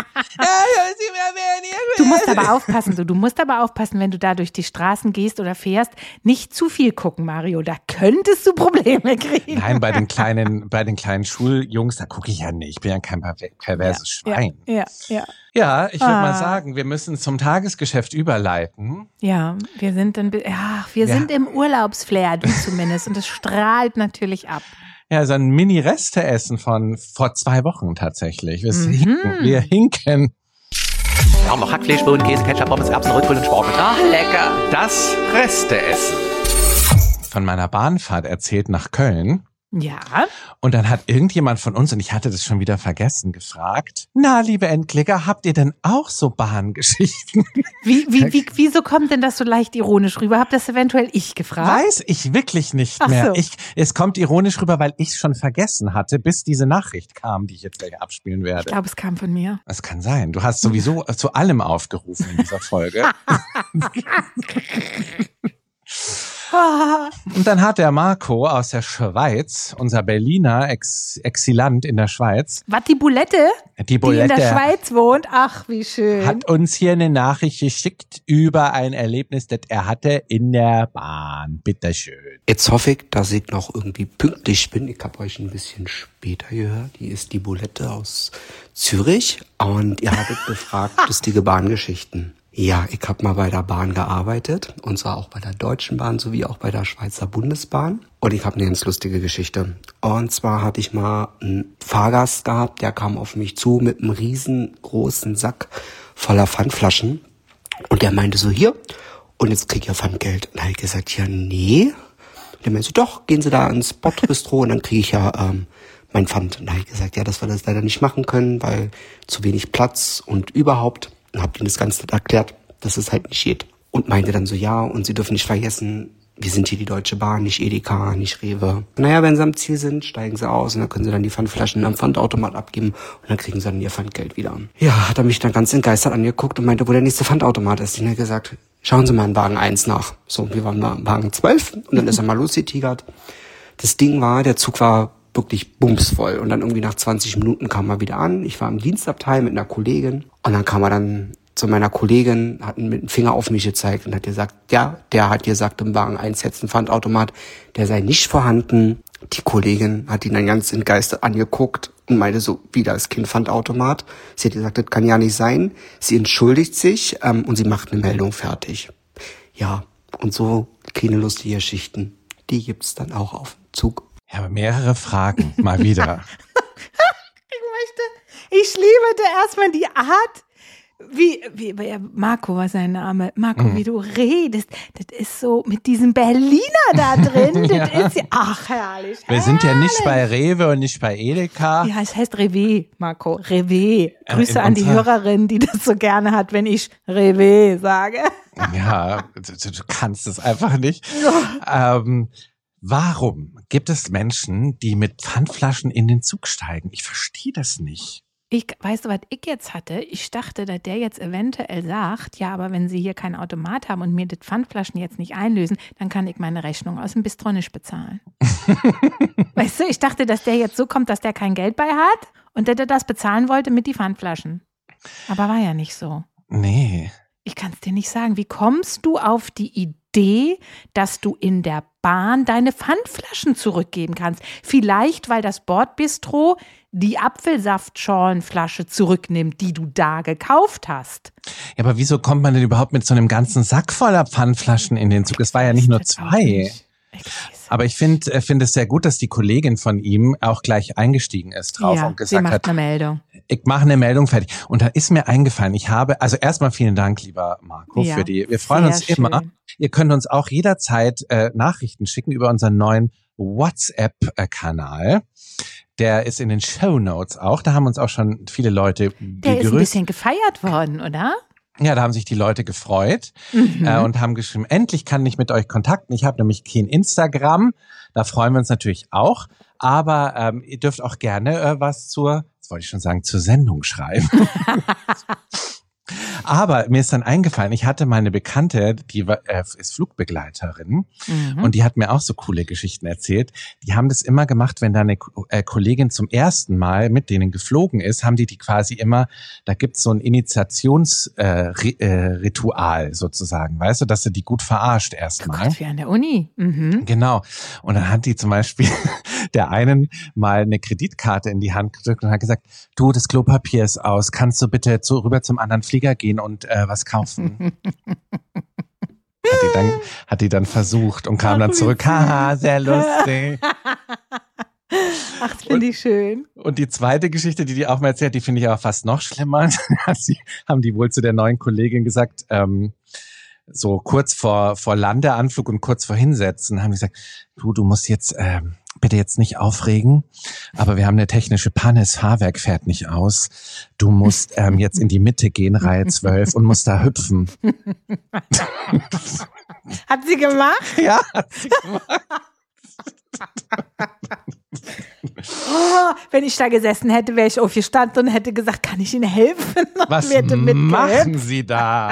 Du musst aber aufpassen, wenn du da durch die Straßen gehst oder fährst, nicht zu viel gucken, Mario. Da könntest du Probleme kriegen. Nein, bei den kleinen Schuljungs, da gucke ich ja nicht. Ich bin ja kein perverses Schwein. Ja, ich würde mal sagen, wir müssen zum Tagesgeschäft überleiten. Ja, wir sind sind im Urlaubsflair, du zumindest. Und das strahlt natürlich ab. Ja, so ein Mini-Reste-Essen von vor 2 Wochen tatsächlich. Wir hinken. Wir haben noch Hackfleisch, Bohnen, Käse, Ketchup, Pommes, Erbsen, Rotkohl und Spargel. Ah, lecker. Das Reste-Essen. Von meiner Bahnfahrt erzählt nach Köln. Ja. Und dann hat irgendjemand von uns, und ich hatte das schon wieder vergessen, gefragt, na, liebe Endklicker, habt ihr denn auch so Bahngeschichten? Wieso kommt denn das so leicht ironisch rüber? Hab das eventuell ich gefragt? Weiß ich wirklich nicht mehr. So. Es kommt ironisch rüber, weil ich es schon vergessen hatte, bis diese Nachricht kam, die ich jetzt gleich abspielen werde. Ich glaube, es kam von mir. Das kann sein. Du hast sowieso zu allem aufgerufen in dieser Folge. Und dann hat der Marco aus der Schweiz, unser Berliner Exilant in der Schweiz. Was, die Bulette? Die in der Schweiz wohnt? Ach, wie schön. Hat uns hier eine Nachricht geschickt über ein Erlebnis, das er hatte in der Bahn. Bitteschön. Jetzt hoffe ich, dass ich noch irgendwie pünktlich bin. Ich habe euch ein bisschen später gehört. Die ist die Bulette aus Zürich und ihr hattet gefragt, lustige Bahngeschichten. Ja, ich habe mal bei der Bahn gearbeitet, und zwar auch bei der Deutschen Bahn sowie auch bei der Schweizer Bundesbahn. Und ich habe eine ganz lustige Geschichte. Und zwar hatte ich mal einen Fahrgast gehabt, der kam auf mich zu mit einem riesengroßen Sack voller Pfandflaschen. Und der meinte so, hier, und jetzt krieg ich ja Pfandgeld. Und da habe ich gesagt, ja, nee. Und der meinte so, doch, gehen Sie da ins Bordbistro und dann kriege ich ja mein Pfand. Und da habe ich gesagt, ja, dass wir das leider nicht machen können, weil zu wenig Platz und überhaupt. Und hab ihm das Ganze erklärt, dass es halt nicht geht. Und meinte dann so, ja, und Sie dürfen nicht vergessen, wir sind hier die Deutsche Bahn, nicht Edeka, nicht Rewe. Naja, wenn Sie am Ziel sind, steigen Sie aus und dann können Sie dann die Pfandflaschen am Pfandautomat abgeben und dann kriegen Sie dann Ihr Pfandgeld wieder. Ja, hat er mich dann ganz entgeistert angeguckt und meinte, wo der nächste Pfandautomat ist. Und er hat gesagt, schauen Sie mal in Wagen 1 nach. So, wir waren mal in Wagen 12 und dann ist er mal losgetigert. Das Ding war, der Zug war wirklich bumsvoll. Und dann irgendwie nach 20 Minuten kam er wieder an. Ich war im Dienstabteil mit einer Kollegin. Und dann kam er dann zu meiner Kollegin, hat mit dem Finger auf mich gezeigt und hat gesagt, ja, der hat gesagt, im Wagen 1 jetzt ein Pfandautomat, der sei nicht vorhanden. Die Kollegin hat ihn dann ganz entgeistert angeguckt und meinte so, wieder ist kein Pfandautomat. Sie hat gesagt, das kann ja nicht sein. Sie entschuldigt sich und sie macht eine Meldung fertig. Ja, und so kleine lustige Geschichten, die gibt's dann auch auf dem Zug. Ich habe mehrere Fragen, mal wieder. Ich liebe erstmal die Art, wie Marco war sein Name, Marco, wie du redest, das ist so mit diesem Berliner da drin, das Ja. ist, ach, herrlich. Wir sind ja nicht bei Rewe und nicht bei Edeka. Ja, es heißt Rewe, Marco, Rewe. Grüße in an die unserer- Hörerin, die das so gerne hat, wenn ich Rewe sage. Ja, du kannst es einfach nicht. Warum gibt es Menschen, die mit Pfandflaschen in den Zug steigen? Ich verstehe das nicht. Weißt du, was ich jetzt hatte? Ich dachte, dass der jetzt eventuell sagt, ja, aber wenn Sie hier keinen Automat haben und mir die Pfandflaschen jetzt nicht einlösen, dann kann ich meine Rechnung aus dem Bistro nicht bezahlen. Weißt du, ich dachte, dass der jetzt so kommt, dass der kein Geld bei hat und dass er das bezahlen wollte mit die Pfandflaschen. Aber war ja nicht so. Nee. Ich kann es dir nicht sagen. Wie kommst du auf die Idee, dass du in der Bahn deine Pfandflaschen zurückgeben kannst? Vielleicht, weil das Bordbistro die Apfelsaftschalenflasche zurücknimmt, die du da gekauft hast. Ja, aber wieso kommt man denn überhaupt mit so einem ganzen Sack voller Pfandflaschen in den Zug? Es war ja nicht nur 2. Aber ich finde es sehr gut, dass die Kollegin von ihm auch gleich eingestiegen ist drauf Ja, und sie gesagt macht hat, eine Meldung. ich mache eine Meldung fertig. Und da ist mir eingefallen, also erstmal vielen Dank, lieber Marco, Ja, wir freuen uns sehr immer. schön. Ihr könnt uns auch jederzeit Nachrichten schicken über unseren neuen WhatsApp-Kanal. Der ist in den Shownotes auch. Da haben uns auch schon viele Leute Der ist ein bisschen gefeiert worden, oder? Ja, da haben sich die Leute gefreut und haben geschrieben, endlich kann ich mit euch kontakten. Ich habe nämlich kein Instagram. Da freuen wir uns natürlich auch. Aber ihr dürft auch gerne was zur Sendung schreiben. Aber mir ist dann eingefallen, ich hatte meine Bekannte, die ist Flugbegleiterin und die hat mir auch so coole Geschichten erzählt. Die haben das immer gemacht, wenn da eine Kollegin zum ersten Mal mit denen geflogen ist, haben die quasi immer, da gibt's so ein Initiationsritual sozusagen, weißt du, dass sie die gut verarscht erstmal. Oh Gott, wie an der Uni. Mhm. Genau. Und dann hat die zum Beispiel der einen mal eine Kreditkarte in die Hand gedrückt und hat gesagt, du, das Klopapier ist aus, kannst du bitte rüber zum anderen Flieger gehen und was kaufen? Hat die dann versucht und kam dann zurück. Haha, sehr lustig. Ach, das finde ich schön. Und die zweite Geschichte, die auch mal erzählt, die finde ich aber fast noch schlimmer. Haben die wohl zu der neuen Kollegin gesagt, so kurz vor Landeanflug und kurz vor Hinsetzen, haben die gesagt, du musst jetzt bitte jetzt nicht aufregen, aber wir haben eine technische Panne, das Fahrwerk fährt nicht aus. Du musst jetzt in die Mitte gehen, Reihe 12 und musst da hüpfen. Hat sie gemacht? Ja, hat sie gemacht. Wenn ich da gesessen hätte, wäre ich aufgestanden und hätte gesagt, kann ich Ihnen helfen? Was Bitte mitgehen. machen Sie da?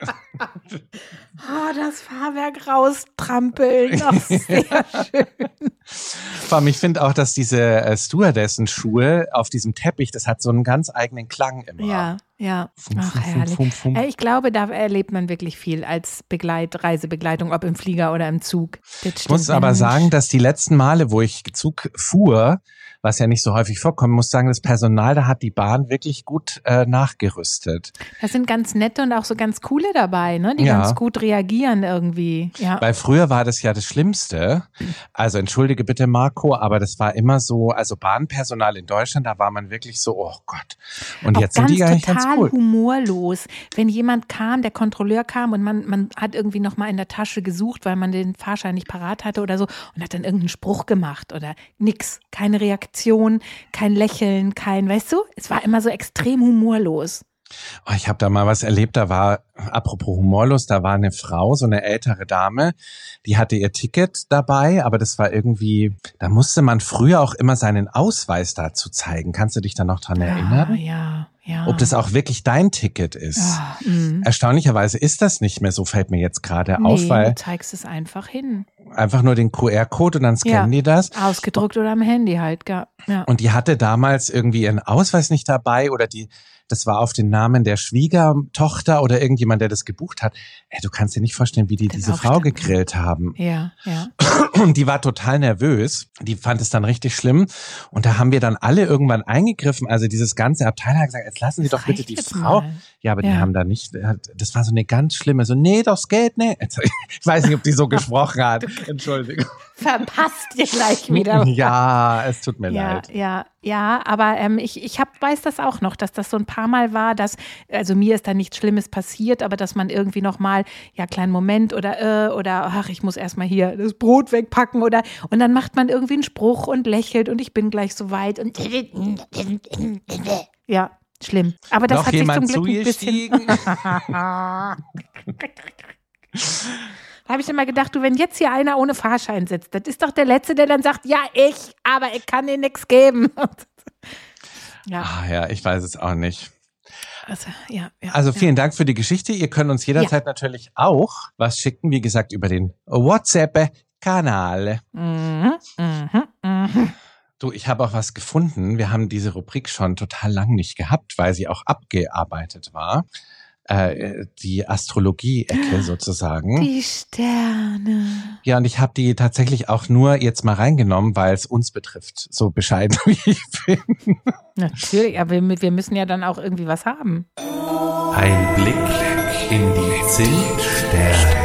Das Fahrwerk raustrampeln. Ach, sehr schön. Vor allem, ich finde auch, dass diese Stewardessen-Schuhe auf diesem Teppich, das hat so einen ganz eigenen Klang immer. Ja. Ach, herrlich. Ich glaube, da erlebt man wirklich viel als Reisebegleitung, ob im Flieger oder im Zug. Ich muss aber sagen, dass die letzten Male, wo ich Zug fuhr, was ja nicht so häufig vorkommt, muss sagen, das Personal, da hat die Bahn wirklich gut nachgerüstet. Da sind ganz nette und auch so ganz coole dabei, ne? Die ganz gut reagieren irgendwie. Ja. Weil früher war das ja das Schlimmste. Also entschuldige bitte, Marco, aber das war immer so, also Bahnpersonal in Deutschland, da war man wirklich so, oh Gott. Und auch jetzt sind die eigentlich ganz cool. Humorlos. Wenn jemand kam, der Kontrolleur kam und man hat irgendwie noch mal in der Tasche gesucht, weil man den Fahrschein nicht parat hatte oder so und hat dann irgendeinen Spruch gemacht oder nix, keine Reaktion, kein Lächeln, weißt du, es war immer so extrem humorlos. Oh, ich habe da mal was erlebt, da war, apropos humorlos, da war eine Frau, so eine ältere Dame, die hatte ihr Ticket dabei, aber das war irgendwie, da musste man früher auch immer seinen Ausweis dazu zeigen. Kannst du dich da noch dran erinnern? Ja. Ob das auch wirklich dein Ticket ist. Ja, Erstaunlicherweise ist das nicht mehr so, fällt mir jetzt gerade auf, weil du zeigst es einfach hin. Einfach nur den QR-Code und dann scannen die das. Ausgedruckt oder am Handy halt, ja. Und die hatte damals irgendwie ihren Ausweis nicht dabei oder das war auf den Namen der Schwiegertochter oder irgendjemand, der das gebucht hat. Du kannst dir nicht vorstellen, wie die diese Frau gegrillt haben. Ja. Und die war total nervös. Die fand es dann richtig schlimm. Und da haben wir dann alle irgendwann eingegriffen. Also dieses ganze Abteil hat gesagt, jetzt lassen Sie doch bitte die Frau. Mal. Ja, aber die haben da nicht, das war so eine ganz schlimme, so, nee, das geht nicht. Ich weiß nicht, ob die so gesprochen hat. Entschuldigung. Verpasst dir gleich wieder. Ja, es tut mir leid. Ja, aber ich weiß das auch noch, dass das so ein paar Mal war, dass, also mir ist da nichts Schlimmes passiert, aber dass man irgendwie nochmal, kleinen Moment oder ach, ich muss erstmal hier das Brot wegpacken und dann macht man irgendwie einen Spruch und lächelt und ich bin gleich so weit und ja, schlimm. Aber das noch hat sich zum Glück ein bisschen... Da habe ich immer gedacht, wenn jetzt hier einer ohne Fahrschein sitzt, das ist doch der Letzte, der dann sagt, aber ich kann dir nichts geben. Ja, ich weiß es auch nicht. Also, vielen Dank für die Geschichte. Ihr könnt uns jederzeit natürlich auch was schicken, wie gesagt, über den WhatsApp-Kanal. Du, ich habe auch was gefunden. Wir haben diese Rubrik schon total lang nicht gehabt, weil sie auch abgearbeitet war. Die Astrologie-Ecke sozusagen. Die Sterne. Ja, und ich habe die tatsächlich auch nur jetzt mal reingenommen, weil es uns betrifft. So bescheiden wie ich bin. Natürlich, aber wir müssen ja dann auch irgendwie was haben. Ein Blick in die Zimtsterne.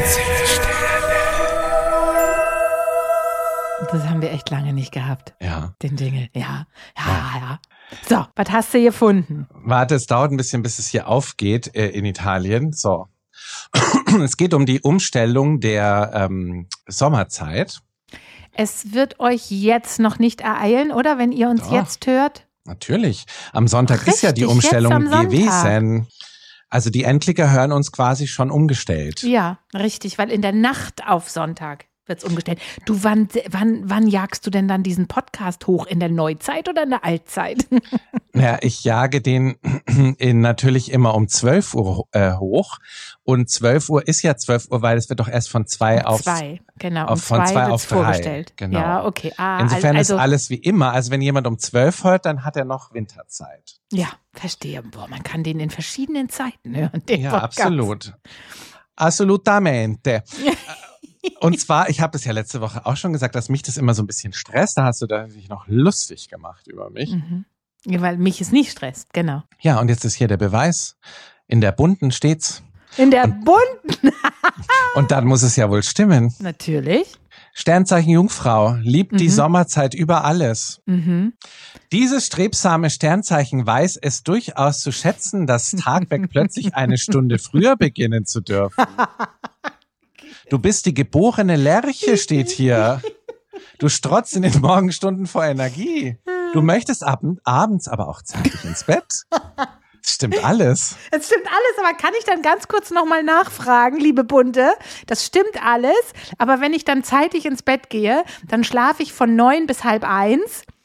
Das haben wir echt lange nicht gehabt. Ja. Den Jingle. Ja. So, was hast du gefunden? Warte, es dauert ein bisschen, bis es hier aufgeht in Italien. So. Es geht um die Umstellung der Sommerzeit. Es wird euch jetzt noch nicht ereilen, oder? Wenn ihr uns jetzt hört? Natürlich. Am Sonntag ist ja die Umstellung gewesen. Also die Endlicher hören uns quasi schon umgestellt. Ja, richtig, weil in der Nacht auf Sonntag wird's umgestellt. Du, wann jagst du denn dann diesen Podcast hoch? In der Neuzeit oder in der Altzeit? Ja, ich jage den natürlich immer um 12 Uhr hoch. Und 12 Uhr ist ja 12 Uhr, weil es wird doch erst von 2 auf 3. Genau, von 2 auf 3 vorgestellt. Genau. Ja, okay. Insofern ist alles wie immer. Also wenn jemand um 12 hört, dann hat er noch Winterzeit. Ja, verstehe. Boah, man kann den in verschiedenen Zeiten hören. Den Podcast. Absolut. Assolutamente. Und zwar, ich habe es ja letzte Woche auch schon gesagt, dass mich das immer so ein bisschen stresst. Da hast du dich noch lustig gemacht über mich. Mhm. Ja, weil mich es nicht stresst, genau. Ja, und jetzt ist hier der Beweis. In der Bunten steht's. In der Bunten? Und dann muss es ja wohl stimmen. Natürlich. Sternzeichen Jungfrau liebt die Sommerzeit über alles. Dieses strebsame Sternzeichen weiß es durchaus zu schätzen, das Tagwerk plötzlich eine Stunde früher beginnen zu dürfen. Du bist die geborene Lerche, steht hier. Du strotzt in den Morgenstunden vor Energie. Du möchtest abends aber auch zeitig ins Bett. Das stimmt alles. Es stimmt alles, aber kann ich dann ganz kurz nochmal nachfragen, liebe Bunte? Das stimmt alles, aber wenn ich dann zeitig ins Bett gehe, dann schlafe ich von 9 bis 12:30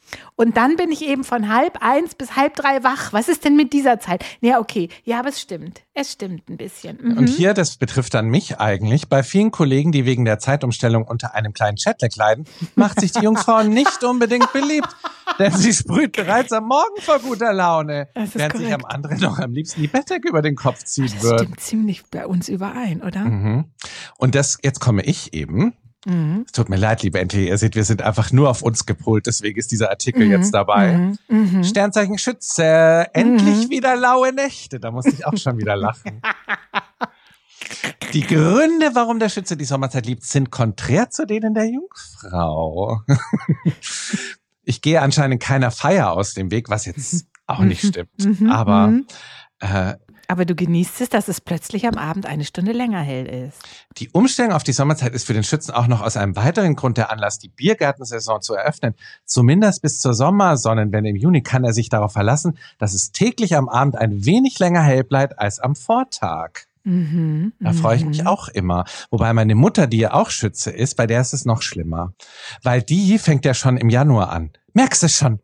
Und dann bin ich eben von 12:30 bis 12:30 wach. Was ist denn mit dieser Zeit? Ja, okay. Ja, aber es stimmt. Es stimmt ein bisschen. Mhm. Und hier, das betrifft dann mich eigentlich, bei vielen Kollegen, die wegen der Zeitumstellung unter einem kleinen Jetlag leiden, macht sich die Jungfrau nicht unbedingt beliebt. Denn sie sprüht bereits am Morgen vor guter Laune, während sich am anderen noch am liebsten die Bettdecke über den Kopf ziehen wird. Das stimmt ziemlich bei uns überein, oder? Mhm. Und jetzt komme ich eben. Es tut mir leid, liebe Entli, ihr seht, wir sind einfach nur auf uns gepolt, deswegen ist dieser Artikel jetzt dabei. Sternzeichen Schütze, endlich wieder laue Nächte, da musste ich auch schon wieder lachen. Die Gründe, warum der Schütze die Sommerzeit liebt, sind konträr zu denen der Jungfrau. Ich gehe anscheinend keiner Feier aus dem Weg, was jetzt auch nicht stimmt, aber du genießt es, dass es plötzlich am Abend 1 Stunde länger hell ist. Die Umstellung auf die Sommerzeit ist für den Schützen auch noch aus einem weiteren Grund der Anlass, die Biergartensaison zu eröffnen. Zumindest bis zur Sommersonnenwende im Juni kann er sich darauf verlassen, dass es täglich am Abend ein wenig länger hell bleibt als am Vortag. Da freue ich mich auch immer. Wobei meine Mutter, die ja auch Schütze ist, bei der ist es noch schlimmer. Weil die fängt ja schon im Januar an. Merkst du schon?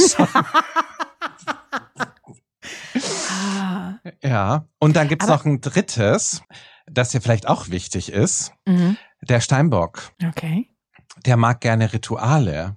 Ja, und dann gibt's noch ein drittes, das dir vielleicht auch wichtig ist. Der Steinbock. Okay. Der mag gerne Rituale.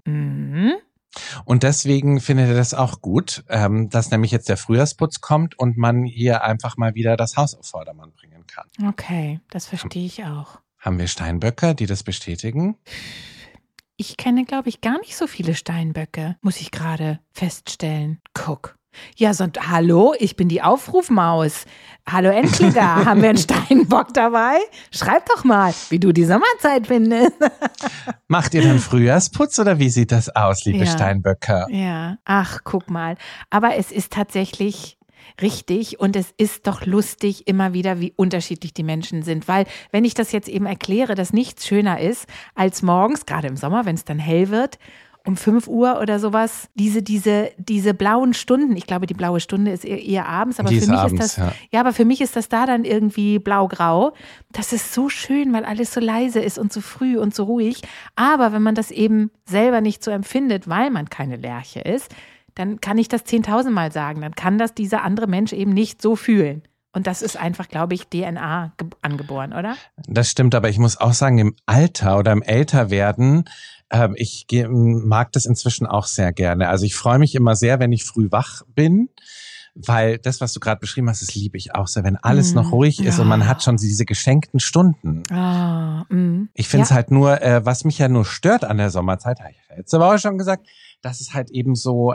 Und deswegen findet er das auch gut, dass nämlich jetzt der Frühjahrsputz kommt und man hier einfach mal wieder das Haus auf Vordermann bringen kann. Okay, das verstehe ich auch. Haben wir Steinböcke, die das bestätigen? Ich kenne, glaube ich, gar nicht so viele Steinböcke, muss ich gerade feststellen. Guck. Ja, hallo, ich bin die Aufrufmaus. Hallo Endlicher, haben wir einen Steinbock dabei? Schreib doch mal, wie du die Sommerzeit findest. Macht ihr dann Frühjahrsputz oder wie sieht das aus, liebe Steinböcke? Ja, ach, guck mal. Aber es ist tatsächlich richtig und es ist doch lustig immer wieder, wie unterschiedlich die Menschen sind. Weil, wenn ich das jetzt eben erkläre, dass nichts schöner ist, als morgens, gerade im Sommer, wenn es dann hell wird, um 5 Uhr oder sowas, diese blauen Stunden, ich glaube, die blaue Stunde ist eher abends, aber für mich ist das, aber für mich ist das da dann irgendwie blau-grau. Das ist so schön, weil alles so leise ist und so früh und so ruhig. Aber wenn man das eben selber nicht so empfindet, weil man keine Lerche ist, dann kann ich das 10.000 Mal sagen. Dann kann das dieser andere Mensch eben nicht so fühlen. Und das ist einfach, glaube ich, DNA angeboren, oder? Das stimmt, aber ich muss auch sagen, im Alter oder im Älterwerden, ich mag das inzwischen auch sehr gerne. Also ich freue mich immer sehr, wenn ich früh wach bin, weil das, was du gerade beschrieben hast, das liebe ich auch sehr, wenn alles noch ruhig ist und man hat schon diese geschenkten Stunden. Ich finde es halt nur, was mich ja nur stört an der Sommerzeit, habe ich letzte Woche schon gesagt, dass es halt eben so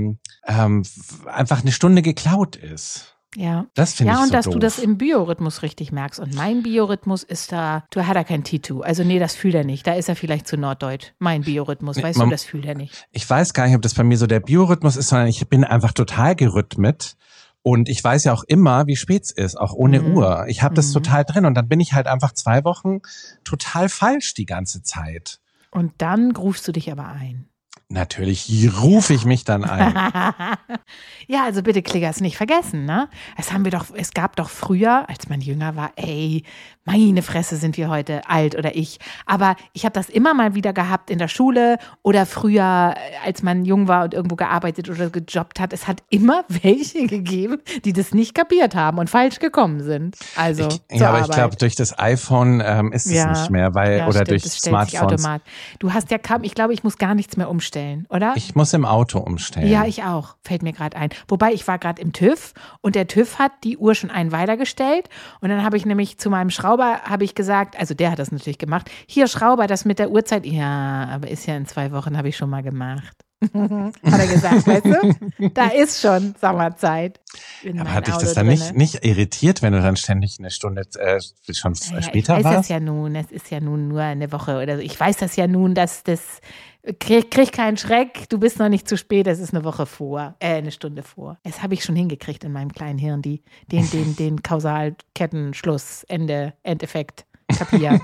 einfach eine Stunde geklaut ist. Ja, das finde ich so und dass doof. Du das im Biorhythmus richtig merkst. Und mein Biorhythmus ist da, hat er kein Titu. Also nee, das fühlt er nicht. Da ist er vielleicht zu norddeutsch. Mein Biorhythmus, weißt du, das fühlt er nicht. Ich weiß gar nicht, ob das bei mir so der Biorhythmus ist, sondern ich bin einfach total gerhythmet. Und ich weiß ja auch immer, wie spät es ist, auch ohne Uhr. Ich habe das total drin und dann bin ich halt einfach 2 Wochen total falsch die ganze Zeit. Und dann rufst du dich aber ein. Natürlich rufe ich mich dann ein. Ja, also bitte Kliggers nicht vergessen, ne? Es gab doch früher, als man jünger war, meine Fresse, sind wir heute alt oder ich. Aber ich habe das immer mal wieder gehabt in der Schule oder früher, als man jung war und irgendwo gearbeitet oder gejobbt hat. Es hat immer welche gegeben, die das nicht kapiert haben und falsch gekommen sind. Also aber ich glaube, durch das iPhone ist es nicht mehr, weil oder durch Smartphones. Du hast ich glaube, ich muss gar nichts mehr umstellen, oder? Ich muss im Auto umstellen. Ja, ich auch. Fällt mir gerade ein. Wobei, ich war gerade im TÜV und der TÜV hat die Uhr schon einen weitergestellt und dann habe ich nämlich zu meinem Schrauber gesagt, also der hat das natürlich gemacht, hier Schrauber, das mit der Uhrzeit, ja, aber ist ja in 2 Wochen, habe ich schon mal gemacht. Hat er gesagt, weißt du? Da ist schon Sommerzeit. Aber hat dich das dann nicht irritiert, wenn du dann ständig eine Stunde schon später warst? Es ist ja nun nur eine Woche oder so. Ich weiß das ja nun, dass das krieg keinen Schreck, du bist noch nicht zu spät, es ist eine Stunde vor. Das habe ich schon hingekriegt in meinem kleinen Hirn, den Kausalkettenschluss, Endeffekt. Kapier.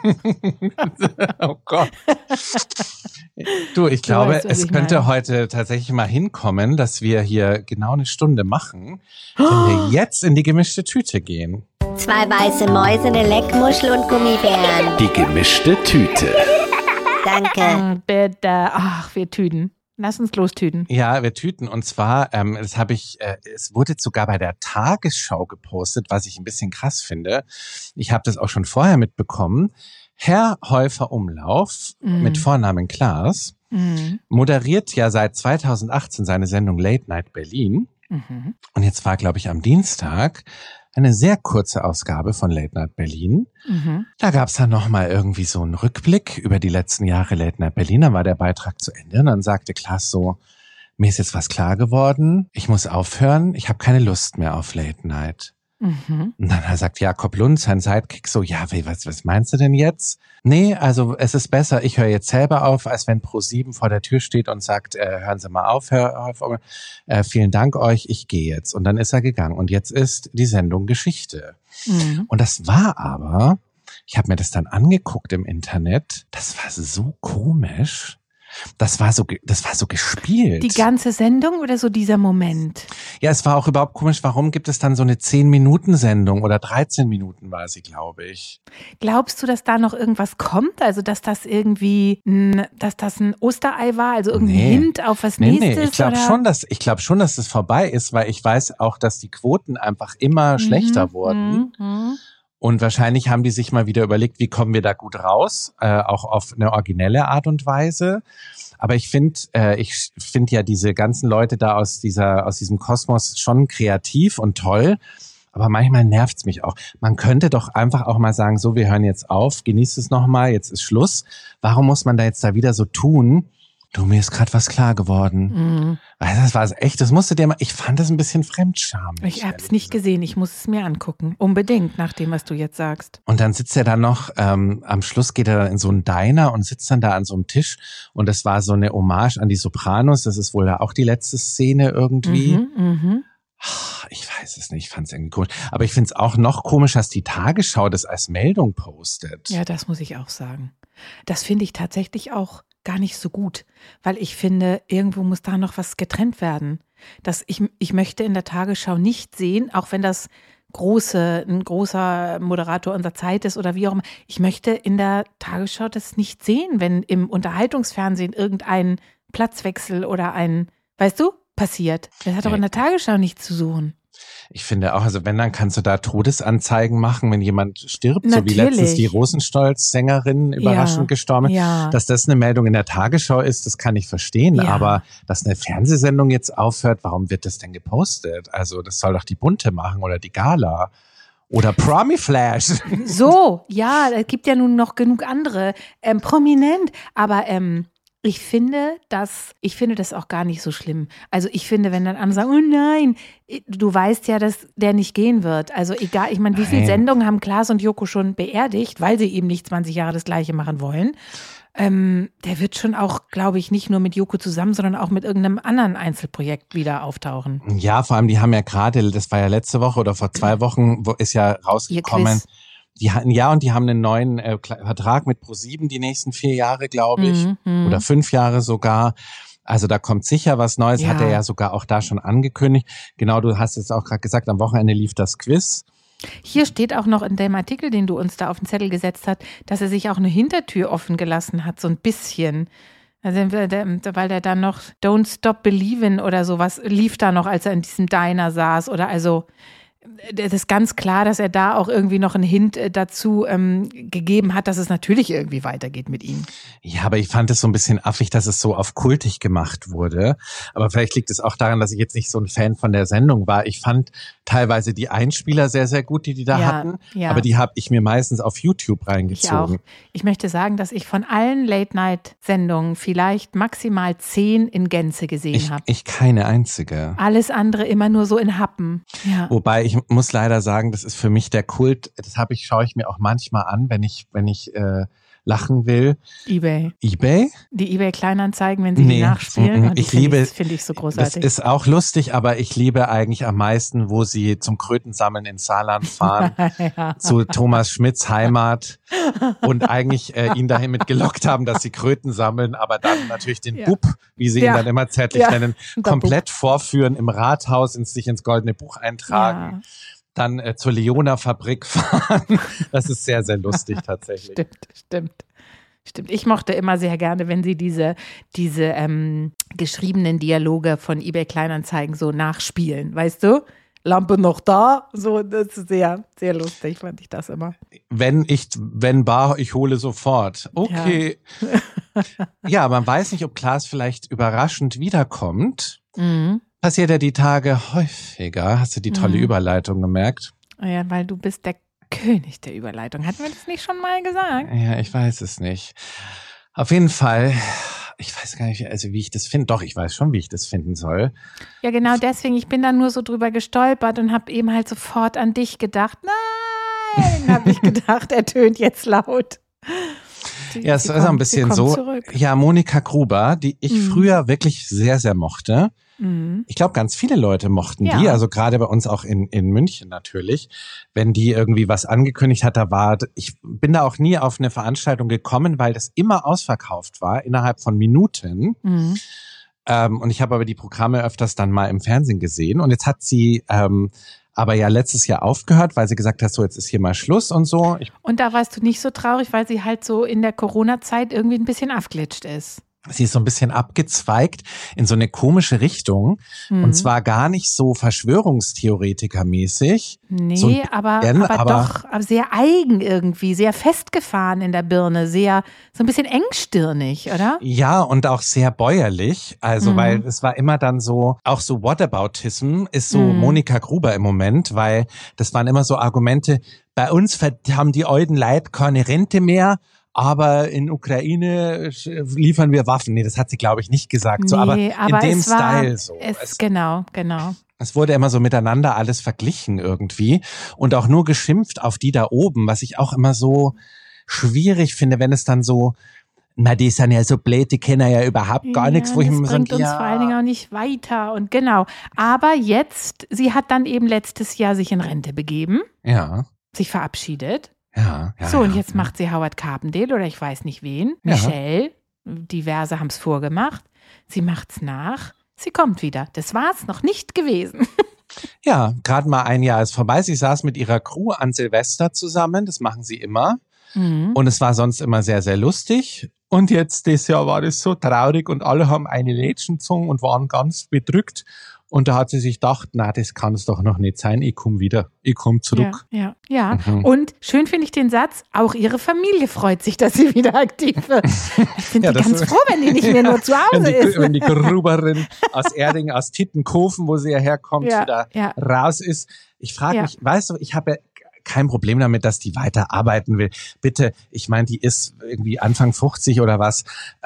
Oh Gott. Du, ich glaube, es könnte heute tatsächlich mal hinkommen, dass wir hier genau eine Stunde machen, wenn wir jetzt in die gemischte Tüte gehen. 2 weiße Mäuse, eine Leckmuschel und Gummibären. Die gemischte Tüte. Danke. Bitte. Ach, wir tüten. Lass uns lostüten. Ja, wir tüten. Und zwar, das habe ich, es wurde sogar bei der Tagesschau gepostet, was ich ein bisschen krass finde. Ich habe das auch schon vorher mitbekommen. Herr Häufer-Umlauf mit Vornamen Klaas moderiert ja seit 2018 seine Sendung Late Night Berlin. Und jetzt war, glaube ich, am Dienstag eine sehr kurze Ausgabe von Late Night Berlin. Da gab es dann nochmal irgendwie so einen Rückblick über die letzten Jahre Late Night Berlin. Dann war der Beitrag zu Ende und dann sagte Klaas so, mir ist jetzt was klar geworden, ich muss aufhören, ich habe keine Lust mehr auf Late Night. Und dann sagt Jakob Lund, sein Sidekick, so, ja, was meinst du denn jetzt? Nee, also es ist besser, ich höre jetzt selber auf, als wenn Pro7 vor der Tür steht und sagt, hören Sie mal auf, vielen Dank euch, ich gehe jetzt. Und dann ist er gegangen und jetzt ist die Sendung Geschichte. Und das war aber, ich habe mir das dann angeguckt im Internet, das war so komisch. Das war so gespielt. Die ganze Sendung oder so dieser Moment? Ja, es war auch überhaupt komisch, warum gibt es dann so eine 10-Minuten-Sendung oder 13 Minuten war sie, glaube ich. Glaubst du, dass da noch irgendwas kommt? Also, dass das irgendwie, dass das ein Osterei war? Also irgendein Hint auf was Nächstes? Nee, ich glaube schon, dass es vorbei ist, weil ich weiß auch, dass die Quoten einfach immer schlechter wurden. Und wahrscheinlich haben die sich mal wieder überlegt, wie kommen wir da gut raus, auch auf eine originelle Art und Weise. Aber ich finde ja diese ganzen Leute da aus diesem Kosmos schon kreativ und toll. Aber manchmal nervt's mich auch. Man könnte doch einfach auch mal sagen, so, wir hören jetzt auf, genießt es nochmal, jetzt ist Schluss. Warum muss man da jetzt da wieder so tun? Du, mir ist gerade was klar geworden. Also das war echt, das musst du dir mal, ich fand das ein bisschen fremdschamig. Ich hab's nicht gesehen, ich muss es mir angucken. Unbedingt, nach dem, was du jetzt sagst. Und dann sitzt er dann noch, am Schluss geht er dann in so einen Diner und sitzt dann da an so einem Tisch. Und das war so eine Hommage an die Sopranos, das ist wohl da auch die letzte Szene irgendwie. Ich weiß es nicht, ich fand es irgendwie komisch. Aber ich finde es auch noch komisch, dass die Tagesschau das als Meldung postet. Ja, das muss ich auch sagen. Das finde ich tatsächlich auch gar nicht so gut, weil ich finde, irgendwo muss da noch was getrennt werden. Ich möchte in der Tagesschau nicht sehen, auch wenn das ein großer Moderator unserer Zeit ist oder wie auch immer. Ich möchte in der Tagesschau das nicht sehen, wenn im Unterhaltungsfernsehen irgendein Platzwechsel oder weißt du, passiert. Das hat doch in der Tagesschau nichts zu suchen. Ich finde auch, also wenn, dann kannst du da Todesanzeigen machen, wenn jemand stirbt, Natürlich. So wie letztens die Rosenstolz-Sängerin überraschend gestorben. Ja. Dass das eine Meldung in der Tagesschau ist, das kann ich verstehen. Ja. Aber dass eine Fernsehsendung jetzt aufhört, warum wird das denn gepostet? Also das soll doch die Bunte machen oder die Gala. Oder Promi-Flash. So, ja, es gibt ja nun noch genug andere. Prominent, aber ich finde das auch gar nicht so schlimm. Also ich finde, wenn dann andere sagen, oh nein, du weißt ja, dass der nicht gehen wird. Also egal, ich meine, wie viele Sendungen haben Klaas und Joko schon beerdigt, weil sie eben nicht 20 Jahre das Gleiche machen wollen. Der wird schon auch, glaube ich, nicht nur mit Joko zusammen, sondern auch mit irgendeinem anderen Einzelprojekt wieder auftauchen. Ja, vor allem, die haben ja gerade, das war ja letzte Woche oder vor 2 Wochen, wo ist ja rausgekommen, die haben einen neuen Vertrag mit Pro7 die nächsten 4 Jahre, glaube ich, oder 5 Jahre sogar. Also da kommt sicher was Neues, hat er ja sogar auch da schon angekündigt. Genau, du hast es auch gerade gesagt, am Wochenende lief das Quiz. Hier steht auch noch in dem Artikel, den du uns da auf den Zettel gesetzt hast, dass er sich auch eine Hintertür offen gelassen hat, so ein bisschen. Also, weil der dann noch Don't Stop Believin' oder sowas lief da noch, als er in diesem Diner saß oder also. Das ist ganz klar, dass er da auch irgendwie noch einen Hint dazu gegeben hat, dass es natürlich irgendwie weitergeht mit ihm. Ja, aber ich fand es so ein bisschen affig, dass es so auf kultig gemacht wurde. Aber vielleicht liegt es auch daran, dass ich jetzt nicht so ein Fan von der Sendung war. Ich fand teilweise die Einspieler sehr, sehr gut, die da hatten. Ja. Aber die habe ich mir meistens auf YouTube reingezogen. Ich auch. Ich möchte sagen, dass ich von allen Late-Night-Sendungen vielleicht maximal 10 in Gänze gesehen habe. Ich keine einzige. Alles andere immer nur so in Happen. Ja. Wobei ich muss leider sagen, das ist für mich der Kult. Schaue ich mir auch manchmal an, wenn ich lachen will. eBay? Die eBay-Kleinanzeigen, wenn sie die nachspielen. Ich liebe, finde ich so großartig. Das ist auch lustig, aber ich liebe eigentlich am meisten, wo sie zum Krötensammeln in Saarland fahren, zu Thomas Schmidts Heimat und eigentlich ihn dahin mit gelockt haben, dass sie Kröten sammeln, aber dann natürlich den Bub, wie sie ihn dann immer zärtlich nennen, komplett vorführen, im Rathaus sich ins Goldene Buch eintragen. Dann zur Leona-Fabrik fahren. Das ist sehr, sehr lustig tatsächlich. Stimmt. Stimmt. Ich mochte immer sehr gerne, wenn sie diese geschriebenen Dialoge von eBay Kleinanzeigen so nachspielen, weißt du? Lampe noch da, so, das ist sehr, sehr lustig, fand ich das immer. Wenn bar, ich hole sofort. Okay. Ja, man weiß nicht, ob Klaas vielleicht überraschend wiederkommt. Mhm. Passiert ja die Tage häufiger. Hast du die tolle Überleitung gemerkt? Ja, weil du bist der König der Überleitung. Hatten wir das nicht schon mal gesagt? Ja, ich weiß es nicht. Auf jeden Fall, ich weiß gar nicht, also wie ich das finde. Doch, ich weiß schon, wie ich das finden soll. Ja, genau deswegen. Ich bin da nur so drüber gestolpert und habe eben halt sofort an dich gedacht. Nein, habe ich gedacht, er tönt jetzt laut. Ja, es ist ein bisschen so. Zurück. Ja, Monika Gruber, die ich früher wirklich sehr, sehr mochte. Ich glaube, ganz viele Leute mochten die, also gerade bei uns auch in München natürlich. Wenn die irgendwie was angekündigt hat, ich bin da auch nie auf eine Veranstaltung gekommen, weil das immer ausverkauft war, innerhalb von Minuten. Und ich habe aber die Programme öfters dann mal im Fernsehen gesehen. Und jetzt hat sie aber ja letztes Jahr aufgehört, weil sie gesagt hat, so jetzt ist hier mal Schluss und so. Und da warst du nicht so traurig, weil sie halt so in der Corona-Zeit irgendwie ein bisschen aufglitscht ist. Sie ist so ein bisschen abgezweigt in so eine komische Richtung. Und zwar gar nicht so Verschwörungstheoretiker-mäßig. Nee, so aber doch sehr eigen irgendwie, sehr festgefahren in der Birne, so ein bisschen engstirnig, oder? Ja, und auch sehr bäuerlich. Also, weil es war immer dann so, auch so Whataboutism ist so Monika Gruber im Moment, weil das waren immer so Argumente, bei uns haben die alten Leute keine Rente mehr, aber in Ukraine liefern wir Waffen. Nee, das hat sie, glaube ich, nicht gesagt. So, aber in dem Style so. Genau. Es wurde immer so miteinander alles verglichen irgendwie und auch nur geschimpft auf die da oben, was ich auch immer so schwierig finde, wenn es dann so, na, die sind ja so blöd, die kennen ja überhaupt gar nichts, wo ich mir das bringt uns vor allen Dingen auch nicht weiter und genau. Aber jetzt, sie hat dann eben letztes Jahr sich in Rente begeben. Ja. Sich verabschiedet. Ja. Und jetzt macht sie Howard Carpendale oder ich weiß nicht wen. Michelle, diverse haben es vorgemacht. Sie macht's nach. Sie kommt wieder. Das war's noch nicht gewesen. Ja, gerade mal ein Jahr ist vorbei. Sie saß mit ihrer Crew an Silvester zusammen. Das machen sie immer. Und es war sonst immer sehr, sehr lustig. Und jetzt, das Jahr war das so traurig und alle haben eine Lätschen gezogen und waren ganz bedrückt. Und da hat sie sich gedacht, na, das kann es doch noch nicht sein. Ich komme wieder. Ich komme zurück. Ja. Und schön finde ich den Satz, auch ihre Familie freut sich, dass sie wieder aktiv wird. Ich finde die ganz froh, wenn die nicht mehr nur zu Hause ist. Wenn die Gruberin aus Erding, aus Tittenkofen, wo sie ja herkommt, wieder raus ist. Ich frage mich, weißt du, ich habe ja kein Problem damit, dass die weiter arbeiten will. Bitte, ich meine, die ist irgendwie Anfang 50 oder was.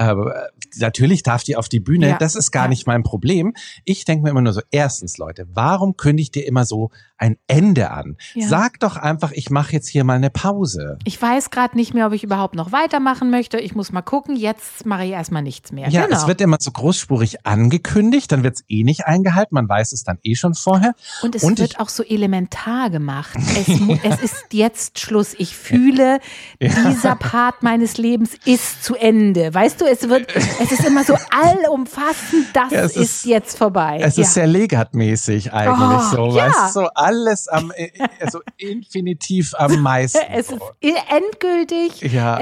Natürlich darf die auf die Bühne. Ja. Das ist gar nicht mein Problem. Ich denke mir immer nur so, erstens, Leute, warum kündigt ihr immer so ein Ende an? Ja. Sag doch einfach, ich mache jetzt hier mal eine Pause. Ich weiß gerade nicht mehr, ob ich überhaupt noch weitermachen möchte. Ich muss mal gucken. Jetzt mache ich erstmal nichts mehr. Ja, genau. Es wird immer so großspurig angekündigt, dann wird es eh nicht eingehalten. Man weiß es dann eh schon vorher. Und es wird auch so elementar gemacht. Es ist jetzt Schluss. Ich fühle, dieser Part meines Lebens ist zu Ende. Weißt du, es ist immer so allumfassend, das ist jetzt vorbei. Es ist sehr Legat-mäßig eigentlich weißt du, so alles also Infinitiv am meisten. Es ist endgültig. Ja.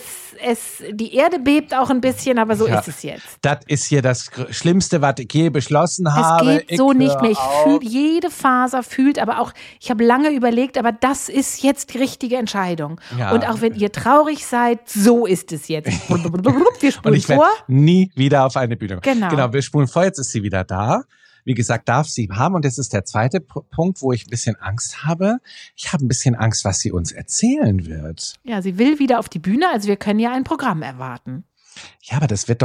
Die Erde bebt auch ein bisschen, aber so ist es jetzt. Das ist hier das Schlimmste, was ich je beschlossen habe. Es geht so nicht mehr. Ich fühle, jede Faser fühlt, aber auch, ich habe lange überlegt, aber das ist jetzt die richtige Entscheidung. Ja. Und auch wenn ihr traurig seid, so ist es jetzt. Wir spulen Und ich werde nie wieder auf eine Bühne. Genau, wir spulen vor, jetzt ist sie wieder da. Wie gesagt, darf sie haben. Und das ist der zweite Punkt, wo ich ein bisschen Angst habe. Ich habe ein bisschen Angst, was sie uns erzählen wird. Ja, sie will wieder auf die Bühne. Also wir können ja ein Programm erwarten. Ja, aber die ist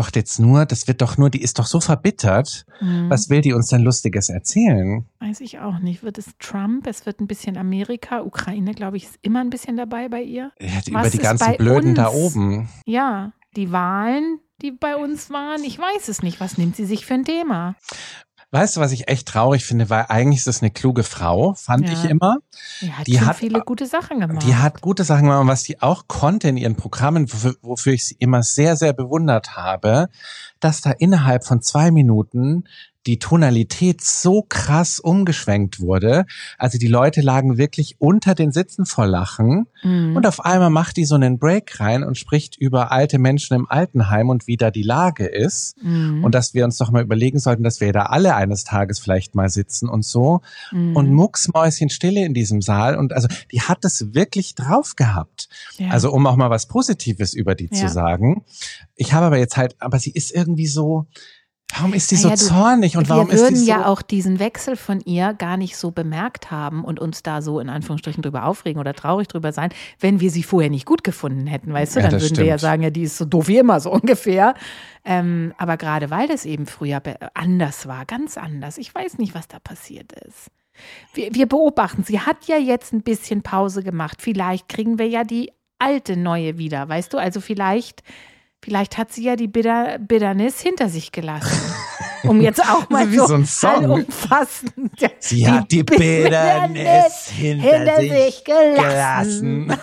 doch so verbittert. Was will die uns denn Lustiges erzählen? Weiß ich auch nicht. Wird es Trump? Es wird ein bisschen Amerika. Ukraine, glaube ich, ist immer ein bisschen dabei bei ihr. Ja, über die ganzen Blöden da oben. Ja, die Wahlen, die bei uns waren. Ich weiß es nicht. Was nimmt sie sich für ein Thema? Weißt du, was ich echt traurig finde, weil eigentlich ist das eine kluge Frau, fand ich immer. Die hat viele gute Sachen gemacht. Die hat gute Sachen gemacht und was die auch konnte in ihren Programmen, wofür ich sie immer sehr, sehr bewundert habe, dass da innerhalb von 2 Minuten die Tonalität so krass umgeschwenkt wurde. Also die Leute lagen wirklich unter den Sitzen vor Lachen und auf einmal macht die so einen Break rein und spricht über alte Menschen im Altenheim und wie da die Lage ist und dass wir uns doch mal überlegen sollten, dass wir da alle eines Tages vielleicht mal sitzen und so und mucksmäuschenstille in diesem Saal und also die hat es wirklich drauf gehabt. Ja. Also um auch mal was Positives über die zu sagen. Ich habe aber jetzt halt, aber sie ist irgendwie so, warum ist die so zornig und warum ist die so? Wir würden ja auch diesen Wechsel von ihr gar nicht so bemerkt haben und uns da so in Anführungsstrichen drüber aufregen oder traurig drüber sein, wenn wir sie vorher nicht gut gefunden hätten, weißt du? Dann würden wir ja sagen, ja, die ist so doof wie immer, so ungefähr. Aber gerade weil das eben früher anders war, ganz anders. Ich weiß nicht, was da passiert ist. Wir beobachten, sie hat ja jetzt ein bisschen Pause gemacht. Vielleicht kriegen wir ja die alte neue wieder, weißt du? Also vielleicht hat sie ja die Bitternis hinter sich gelassen. Um jetzt auch mal so allumfassend. Sie hat die Bitternis hinter sich gelassen.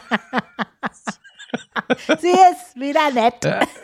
Sie ist wieder nett.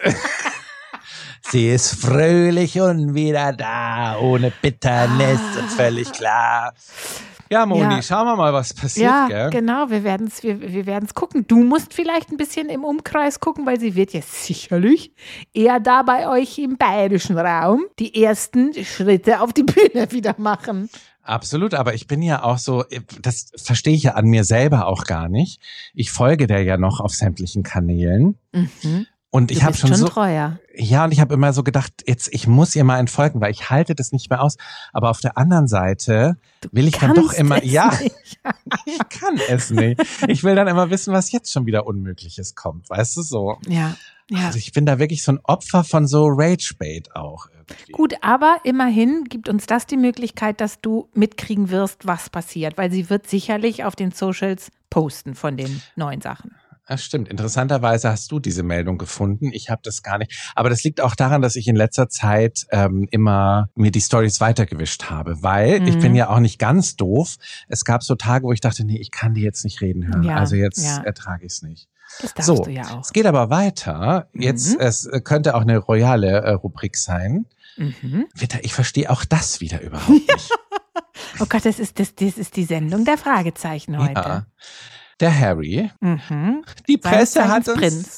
Sie ist fröhlich und wieder da, ohne Bitternis und völlig klar. Ja, Moni, schauen wir mal, was passiert, gell? Ja, genau, wir werden's gucken. Du musst vielleicht ein bisschen im Umkreis gucken, weil sie wird ja sicherlich eher da bei euch im bayerischen Raum die ersten Schritte auf die Bühne wieder machen. Absolut, aber ich bin ja auch so, das verstehe ich ja an mir selber auch gar nicht. Ich folge der ja noch auf sämtlichen Kanälen. Und ich habe schon so treuer. Ja, und ich habe immer so gedacht, jetzt ich muss ihr mal entfolgen, weil ich halte das nicht mehr aus. Aber auf der anderen Seite will ich dann doch immer, ich kann es nicht. Ich will dann immer wissen, was jetzt schon wieder Unmögliches kommt, weißt du so? Ja. Also ich bin da wirklich so ein Opfer von so Rage-Bait auch irgendwie. Gut, aber immerhin gibt uns das die Möglichkeit, dass du mitkriegen wirst, was passiert, weil sie wird sicherlich auf den Socials posten von den neuen Sachen. Das stimmt. Interessanterweise hast du diese Meldung gefunden. Ich habe das gar nicht. Aber das liegt auch daran, dass ich in letzter Zeit immer mir die Storys weitergewischt habe, weil ich bin ja auch nicht ganz doof. Es gab so Tage, wo ich dachte, nee, ich kann die jetzt nicht reden hören. Ja, also jetzt ertrage ich es nicht. Das darfst du ja auch. Es geht aber weiter. Jetzt, es könnte auch eine royale Rubrik sein. Ich verstehe auch das wieder überhaupt nicht. Oh Gott, das ist die Sendung der Fragezeichen heute. Ja. Der Harry. Die Presse hat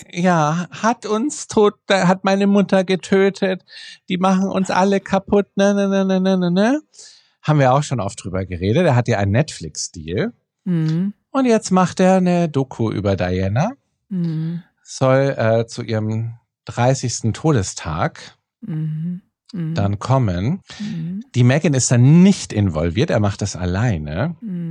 uns hat meine Mutter getötet. Die machen uns alle kaputt. Ne. Haben wir auch schon oft drüber geredet. Er hat ja einen Netflix-Deal. Und jetzt macht er eine Doku über Diana. Soll zu ihrem 30. Todestag dann kommen. Die Meghan ist dann nicht involviert. Er macht das alleine.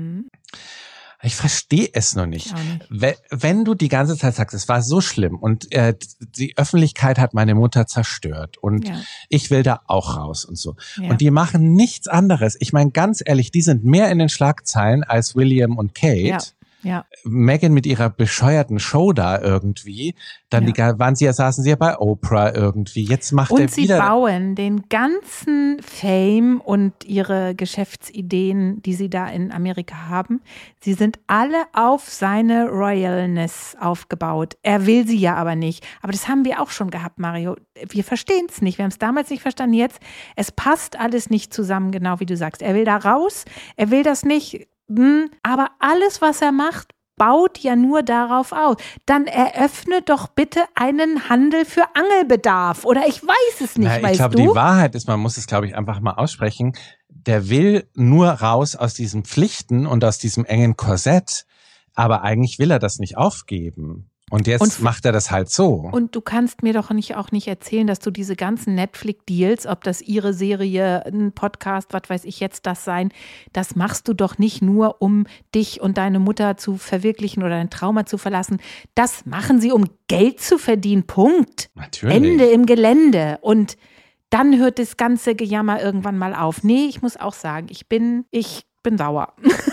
Ich verstehe es noch nicht. Wenn du die ganze Zeit sagst, es war so schlimm und die Öffentlichkeit hat meine Mutter zerstört und ich will da auch raus und so. Ja. Und die machen nichts anderes. Ich meine, ganz ehrlich, die sind mehr in den Schlagzeilen als William und Kate. Ja. Meghan mit ihrer bescheuerten Show da irgendwie, dann saßen sie ja bei Oprah irgendwie. Jetzt macht er wieder. Und sie bauen den ganzen Fame und ihre Geschäftsideen, die sie da in Amerika haben, sie sind alle auf seine Royalness aufgebaut. Er will sie ja aber nicht. Aber das haben wir auch schon gehabt, Mario. Wir verstehen es nicht. Wir haben es damals nicht verstanden. Jetzt, es passt alles nicht zusammen, genau wie du sagst. Er will da raus, er will das nicht. Aber alles, was er macht, baut ja nur darauf aus. Dann eröffne doch bitte einen Handel für Angelbedarf. Oder ich weiß es nicht, weißt du? Ich glaube, die Wahrheit ist, man muss es, glaube ich, einfach mal aussprechen. Der will nur raus aus diesen Pflichten und aus diesem engen Korsett. Aber eigentlich will er das nicht aufgeben. Und jetzt macht er das halt so. Und du kannst mir doch auch nicht erzählen, dass du diese ganzen Netflix-Deals, ob das ihre Serie, ein Podcast, was weiß ich jetzt das sein, das machst du doch nicht nur, um dich und deine Mutter zu verwirklichen oder dein Trauma zu verlassen. Das machen sie, um Geld zu verdienen. Punkt. Natürlich. Ende im Gelände. Und dann hört das ganze Gejammer irgendwann mal auf. Nee, ich muss auch sagen, ich bin sauer.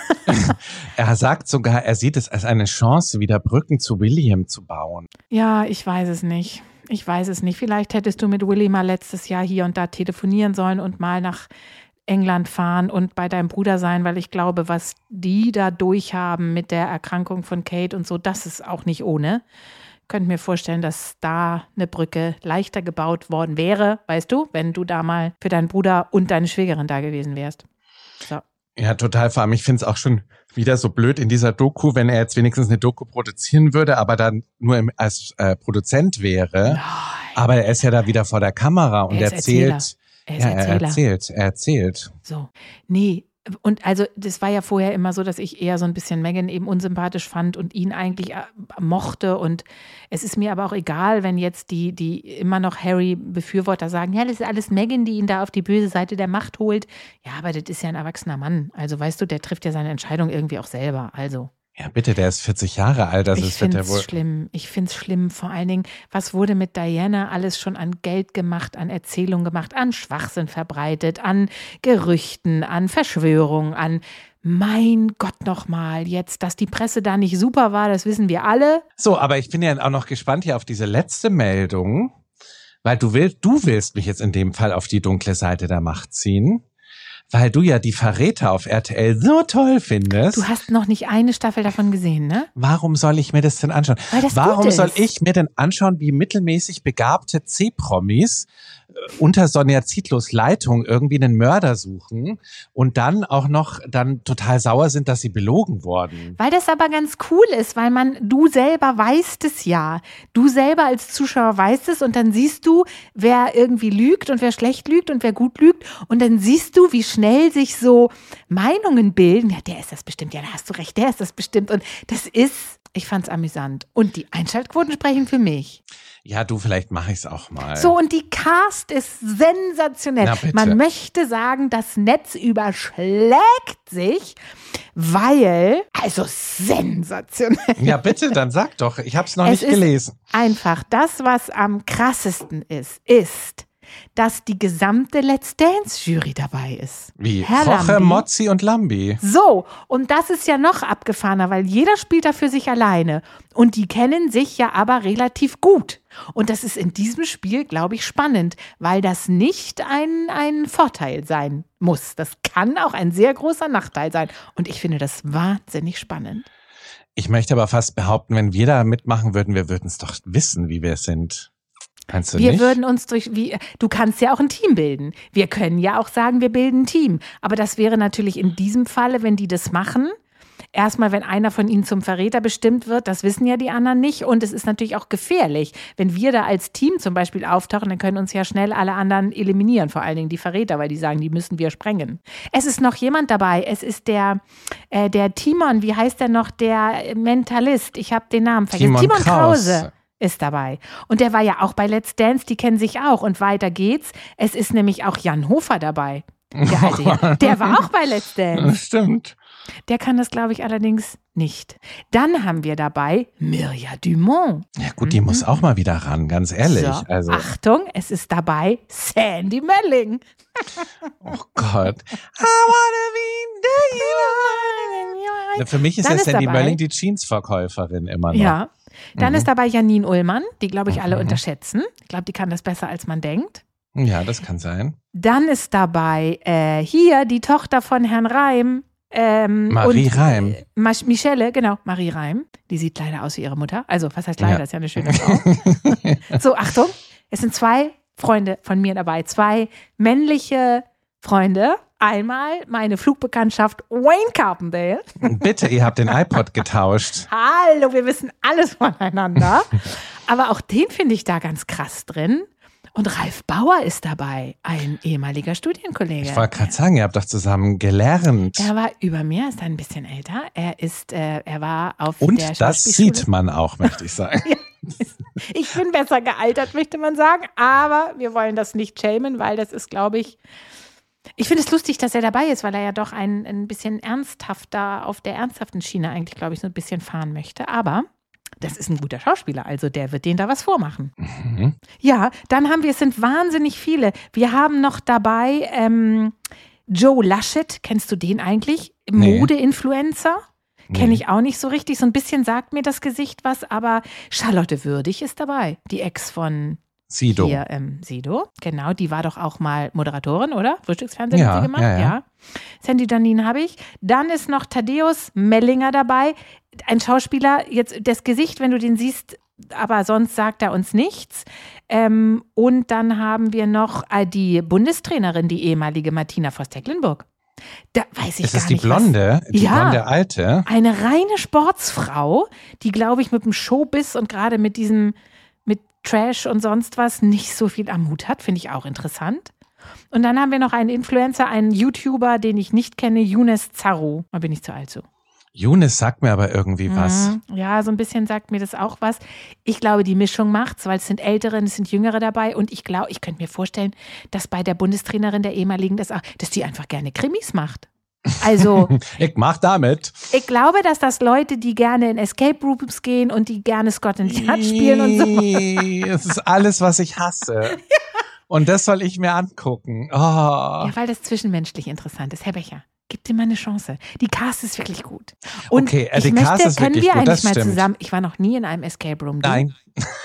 Er sagt sogar, er sieht es als eine Chance, wieder Brücken zu William zu bauen. Ja, ich weiß es nicht. Vielleicht hättest du mit Willy mal letztes Jahr hier und da telefonieren sollen und mal nach England fahren und bei deinem Bruder sein, weil ich glaube, was die da durchhaben mit der Erkrankung von Kate und so, das ist auch nicht ohne. könnte mir vorstellen, dass da eine Brücke leichter gebaut worden wäre, weißt du, wenn du da mal für deinen Bruder und deine Schwägerin da gewesen wärst. So. Ja, total. Vor allem, ich finde es auch schon wieder so blöd in dieser Doku, wenn er jetzt wenigstens eine Doku produzieren würde, aber dann nur als Produzent wäre. Nein. Aber er ist ja da wieder vor der Kamera und Er ist Erzähler. er erzählt. So, nee. Und also das war ja vorher immer so, dass ich eher so ein bisschen Meghan eben unsympathisch fand und ihn eigentlich mochte. Und es ist mir aber auch egal, wenn jetzt die immer noch Harry-Befürworter sagen, ja, das ist alles Meghan, die ihn da auf die böse Seite der Macht holt. Ja, aber das ist ja ein erwachsener Mann. Also weißt du, der trifft ja seine Entscheidung irgendwie auch selber. Also. Ja, bitte, der ist 40 Jahre alt. Also ich finde es schlimm. Ich finde es schlimm. Vor allen Dingen, was wurde mit Diana alles schon an Geld gemacht, an Erzählungen gemacht, an Schwachsinn verbreitet, an Gerüchten, an Verschwörungen, an mein Gott nochmal jetzt, dass die Presse da nicht super war, das wissen wir alle. So, aber ich bin ja auch noch gespannt hier auf diese letzte Meldung, weil du willst mich jetzt in dem Fall auf die dunkle Seite der Macht ziehen. Weil du ja die Verräter auf RTL so toll findest. Du hast noch nicht eine Staffel davon gesehen, ne? Warum soll ich mir das denn anschauen? Weil das Warum gut ist. soll ich mir denn anschauen, wie mittelmäßig begabte C-Promis unter Sonja Zietlows Leitung irgendwie einen Mörder suchen und dann auch noch dann total sauer sind, dass sie belogen wurden? Weil das aber ganz cool ist, weil du selber weißt es ja. Du selber als Zuschauer weißt es und dann siehst du, wer irgendwie lügt und wer schlecht lügt und wer gut lügt und dann siehst du, wie schnell sich so Meinungen bilden. Ja, der ist das bestimmt. Ja, da hast du recht, der ist das bestimmt. Und das ist, ich fand's amüsant. Und die Einschaltquoten sprechen für mich. Ja, du, vielleicht mache ich es auch mal. So, und die Cast ist sensationell. Na, bitte. Man möchte sagen, das Netz überschlägt sich, weil, also sensationell. Ja, bitte, dann sag doch. Ich habe es noch nicht gelesen. Einfach, das, was am krassesten ist, dass die gesamte Let's Dance-Jury dabei ist. Wie? Herr Koche, Lambi. Mozzi und Lambi. So, und das ist ja noch abgefahrener, weil jeder spielt da für sich alleine. Und die kennen sich ja aber relativ gut. Und das ist in diesem Spiel, glaube ich, spannend, weil das nicht ein Vorteil sein muss. Das kann auch ein sehr großer Nachteil sein. Und ich finde das wahnsinnig spannend. Ich möchte aber fast behaupten, wenn wir da mitmachen würden, wir würden es doch wissen, wie wir sind. Kannst du Wir nicht? würden uns du kannst ja auch ein Team bilden. Wir können ja auch sagen, wir bilden ein Team. Aber das wäre natürlich in diesem Falle, wenn die das machen, erstmal, wenn einer von ihnen zum Verräter bestimmt wird, das wissen ja die anderen nicht. Und es ist natürlich auch gefährlich. Wenn wir da als Team zum Beispiel auftauchen, dann können uns ja schnell alle anderen eliminieren, vor allen Dingen die Verräter, weil die sagen, die müssen wir sprengen. Es ist noch jemand dabei. Es ist der Timon, wie heißt der noch, der Mentalist. Ich habe den Namen vergessen. Timon Krause ist dabei. Und der war ja auch bei Let's Dance, die kennen sich auch. Und weiter geht's. Es ist nämlich auch Jan Hofer dabei. Der alte Jan. Der war auch bei Let's Dance. Stimmt. Der kann das, glaube ich, allerdings nicht. Dann haben wir dabei Mirja Dumont. Ja gut, die muss auch mal wieder ran, ganz ehrlich. So, Also, Achtung, es ist dabei Sandy Melling. oh Gott. I wanna be the Für mich ist Dann ja ist Sandy dabei- Mölling die Jeans-Verkäuferin immer noch. Ja. Dann ist dabei Janine Ullmann, die, glaube ich, alle unterschätzen. Ich glaube, die kann das besser, als man denkt. Ja, das kann sein. Dann ist dabei hier die Tochter von Herrn Reim. Marie Reim. Michelle, genau, Marie Reim. Die sieht leider aus wie ihre Mutter. Also, was heißt leider? Ja. Ist ja eine schöne Frau. So, Achtung, es sind 2 Freunde von mir dabei. 2 männliche Freunde. Einmal meine Flugbekanntschaft Wayne Carpendale. Bitte, ihr habt den iPod getauscht. Hallo, wir wissen alles voneinander. Aber auch den finde ich da ganz krass drin. Und Ralf Bauer ist dabei, ein ehemaliger Studienkollege. Ich wollte gerade sagen, ihr habt doch zusammen gelernt. Er war über mir, ist ein bisschen älter. Er war auf Und der das Schauspielschule. sieht man auch, möchte ich sagen. Ich bin besser gealtert, möchte man sagen. Aber wir wollen das nicht schämen, weil das ist, glaube ich finde es lustig, dass er dabei ist, weil er ja doch ein bisschen ernsthafter, auf der ernsthaften Schiene eigentlich, glaube ich, so ein bisschen fahren möchte. Aber das ist ein guter Schauspieler, also der wird denen da was vormachen. Mhm. Ja, dann es sind wahnsinnig viele. Wir haben noch dabei Joe Laschet, kennst du den eigentlich? Nee. Mode-Influencer. Kenne Nee. ich auch nicht so richtig. So ein bisschen sagt mir das Gesicht was, aber Charlotte Würdig ist dabei, die Ex von Sido. hier, Sido, genau, die war doch auch mal Moderatorin, oder? Frühstücksfernsehen hat Ja, sie gemacht, ja. Sandy Janine habe ich. Dann ist noch Thaddeus Mellinger dabei, ein Schauspieler, jetzt das Gesicht, wenn du den siehst, aber sonst sagt er uns nichts. Und dann haben wir noch die Bundestrainerin, die ehemalige Martina Voss-Tecklenburg. Da weiß ich Ist gar das die nicht, Blonde? was. Die blonde Alte? Eine reine Sportsfrau, die, glaube ich, mit dem Showbiz und gerade mit Trash und sonst was nicht so viel am Hut hat. Finde ich auch interessant. Und dann haben wir noch einen Influencer, einen YouTuber, den ich nicht kenne, Younes Zarro. Da bin ich zu alt zu. Younes sagt mir aber irgendwie was. Ja, so ein bisschen sagt mir das auch was. Ich glaube, die Mischung macht's, weil es sind Ältere, es sind Jüngere dabei. Und ich glaube, ich könnte mir vorstellen, dass bei der Bundestrainerin der ehemaligen dass die einfach gerne Krimis macht. Also, Ich mach damit. ich glaube, dass das Leute, die gerne in Escape Rooms gehen und die gerne Scott and Yard spielen und so. Das ist alles, was ich hasse. Und das soll ich mir angucken. Oh. Ja, weil das zwischenmenschlich interessant ist. Herr Becher, gib dir mal eine Chance. Die Cast ist wirklich gut. Und Okay, ich die möchte, Cast ist können wirklich wir gut, eigentlich das mal stimmt. zusammen, ich war noch nie in einem Escape Room. Du? Nein.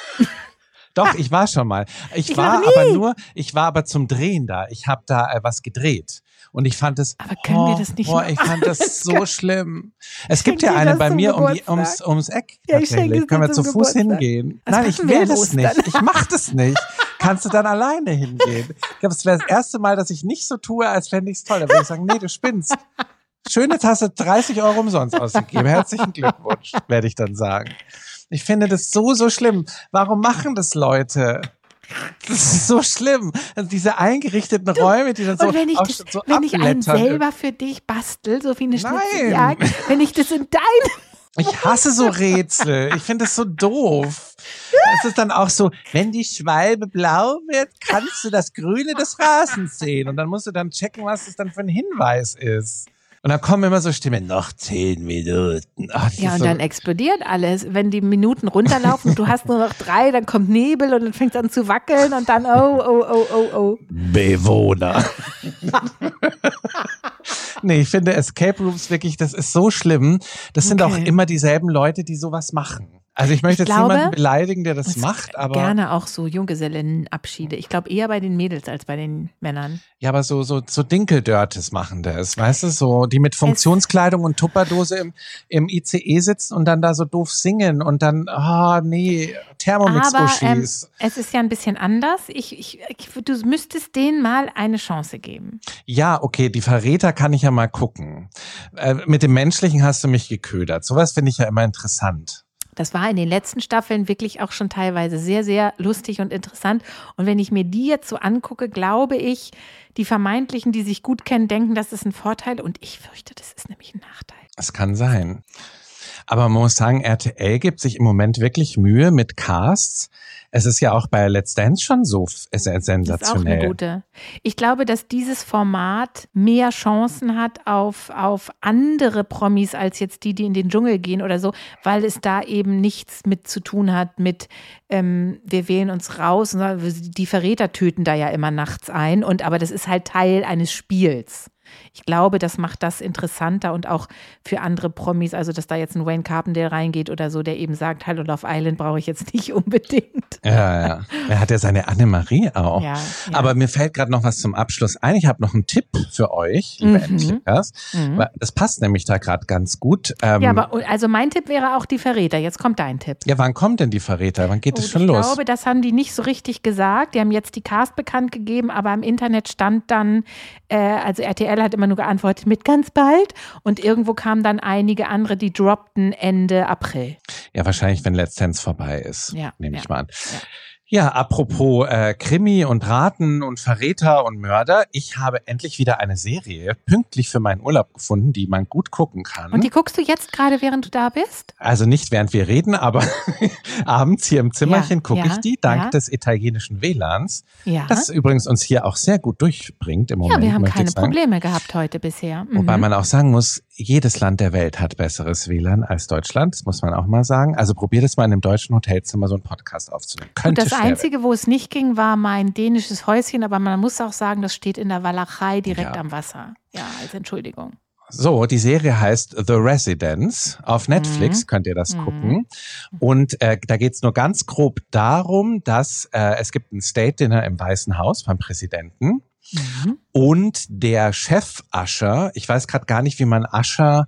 Doch, ich war schon mal. Ich war aber zum Drehen da. Ich habe da was gedreht. Und ich fand es, Aber können wir das nicht ich fand das so schlimm. Es gibt ja dir eine das bei zum mir Geburtstag. ums Eck. Ja, ich schenke Tatsächlich. es Können dir wir zu zum Fuß Geburtstag. hingehen? Was Nein, ich machen wir will an das Ostern? nicht. Ich mach das nicht. Kannst du dann alleine hingehen? Ich glaube, es wäre das erste Mal, dass ich nicht so tue, als fände ich es toll. Da würde ich sagen, nee, du spinnst. Schöne Tasse, 30 € umsonst ausgegeben. Herzlichen Glückwunsch, werde ich dann sagen. Ich finde das so schlimm. Warum machen das Leute? Das ist so schlimm. Also diese eingerichteten Räume, die dann so Und wenn ich, wenn ich einen abblättern. selber für dich bastel, so wie eine Nein. Schnitzeljagd, wenn ich das in dein... Ich hasse so Rätsel. Ich finde das so doof. Es ist dann auch so, wenn die Schwalbe blau wird, kannst du das Grüne des Rasens sehen. Und dann musst du dann checken, was das dann für ein Hinweis ist. Und dann kommen immer so Stimmen, noch 10 Minuten. Ach, Ja, und dann explodiert alles. Wenn die Minuten runterlaufen, du hast nur noch 3, dann kommt Nebel und dann fängt es an zu wackeln und dann oh. Bewohner. Nee, ich finde Escape Rooms wirklich, das ist so schlimm. Das sind auch immer dieselben Leute, die sowas machen. Also ich möchte jetzt niemanden beleidigen, der das macht, aber... Gerne auch so Junggesellenabschiede. Ich glaube eher bei den Mädels als bei den Männern. Ja, aber so Dinkeldörtes machen das, weißt du? So, die mit Funktionskleidung und Tupperdose im ICE sitzen und dann da so doof singen und dann, Thermomix-Uschis. Aber es ist ja ein bisschen anders. Du müsstest denen mal eine Chance geben. Ja, okay, die Verräter kann ich ja mal gucken. Mit dem Menschlichen hast du mich geködert. Sowas finde ich ja immer interessant. Das war in den letzten Staffeln wirklich auch schon teilweise sehr, sehr lustig und interessant. Und wenn ich mir die jetzt so angucke, glaube ich, die Vermeintlichen, die sich gut kennen, denken, das ist ein Vorteil. Und ich fürchte, das ist nämlich ein Nachteil. Es kann sein. Aber man muss sagen, RTL gibt sich im Moment wirklich Mühe mit Casts. Es ist ja auch bei Let's Dance schon so sensationell. Das ist auch eine gute. Ich glaube, dass dieses Format mehr Chancen hat auf andere Promis als jetzt die in den Dschungel gehen oder so, weil es da eben nichts mit zu tun hat mit wir wählen uns raus und die Verräter töten da ja immer nachts ein aber das ist halt Teil eines Spiels. Ich glaube, das macht das interessanter und auch für andere Promis, also dass da jetzt ein Wayne Carpendale reingeht oder so, der eben sagt, hallo, Love Island brauche ich jetzt nicht unbedingt. Ja. Er hat ja seine Annemarie auch. Ja. Aber mir fällt gerade noch was zum Abschluss ein. Ich habe noch einen Tipp für euch, liebe Endklickers. Das passt nämlich da gerade ganz gut. Ja, aber also mein Tipp wäre auch die Verräter. Jetzt kommt dein Tipp. Ja, wann kommt denn die Verräter? Wann geht es schon los? Ich glaube, das haben die nicht so richtig gesagt. Die haben jetzt die Cast bekannt gegeben, aber im Internet stand dann, also RTL hat immer nur geantwortet mit ganz bald und irgendwo kamen dann einige andere, die droppten Ende April. Ja, wahrscheinlich, wenn Let's Dance vorbei ist, nehme ich mal an. Ja, apropos Krimi und Raten und Verräter und Mörder. Ich habe endlich wieder eine Serie pünktlich für meinen Urlaub gefunden, die man gut gucken kann. Und die guckst du jetzt gerade, während du da bist? Also nicht während wir reden, aber abends hier im Zimmerchen gucke ich die, dank des italienischen WLANs. Ja. Das übrigens uns hier auch sehr gut durchbringt im Moment. Ja, wir haben keine Probleme gehabt heute bisher. Wobei man auch sagen muss, jedes Land der Welt hat besseres WLAN als Deutschland. Das muss man auch mal sagen. Also probiert es mal in einem deutschen Hotelzimmer so einen Podcast aufzunehmen. Und das Einzige, wo es nicht ging, war mein dänisches Häuschen. Aber man muss auch sagen, das steht in der Walachei direkt am Wasser. Ja, als Entschuldigung. So, die Serie heißt The Residence. Auf Netflix könnt ihr das gucken. Und da geht's nur ganz grob darum, dass es gibt ein State Dinner im Weißen Haus beim Präsidenten. Und der Chef-Usher, ich weiß gerade gar nicht, wie man Usher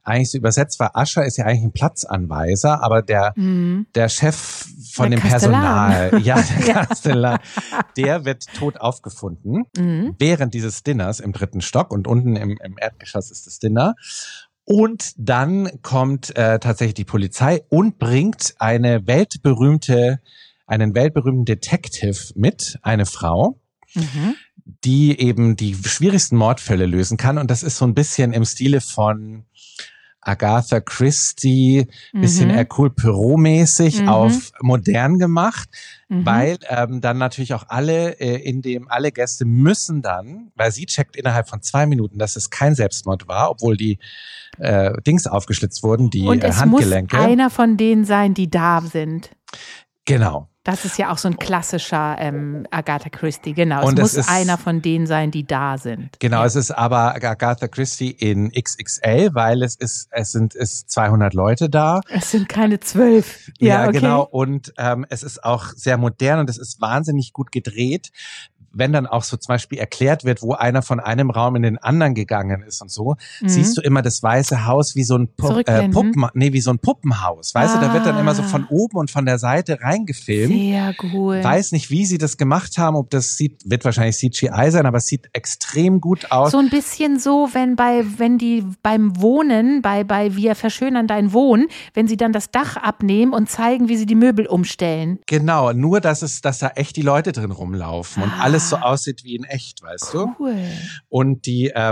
eigentlich so übersetzt, weil Usher ist ja eigentlich ein Platzanweiser, aber der Chef von dem Kastellan. Personal, der Kastellan, der wird tot aufgefunden während dieses Dinners im 3. Stock und unten im Erdgeschoss ist das Dinner. Und dann kommt tatsächlich die Polizei und bringt einen weltberühmten Detective mit, eine Frau, die eben die schwierigsten Mordfälle lösen kann. Und das ist so ein bisschen im Stile von Agatha Christie, bisschen Hercule Poirot-mäßig auf modern gemacht, weil dann natürlich auch alle Gäste müssen dann, weil sie checkt innerhalb von 2 Minuten, dass es kein Selbstmord war, obwohl die Dings aufgeschlitzt wurden, die Und es Handgelenke. muss einer von denen sein, die da sind. Genau. Das ist ja auch so ein klassischer Agatha Christie, genau. Und es muss einer von denen sein, die da sind. Genau, es ist aber Agatha Christie in XXL, weil es sind 200 Leute da. Es sind keine 12. Ja, okay. Genau. Und es ist auch sehr modern und es ist wahnsinnig gut gedreht. Wenn dann auch so zum Beispiel erklärt wird, wo einer von einem Raum in den anderen gegangen ist und so, siehst du immer das Weiße Haus wie so ein wie so ein Puppenhaus. Weißt du, da wird dann immer so von oben und von der Seite reingefilmt. Sehr cool. Weiß nicht, wie sie das gemacht haben, ob das wird wahrscheinlich CGI sein, aber es sieht extrem gut aus. So ein bisschen so, wenn die beim Wohnen, bei Wir verschönern dein Wohnen, wenn sie dann das Dach abnehmen und zeigen, wie sie die Möbel umstellen. Genau, nur dass da echt die Leute drin rumlaufen und alles so aussieht wie in echt, weißt du? Cool. Und der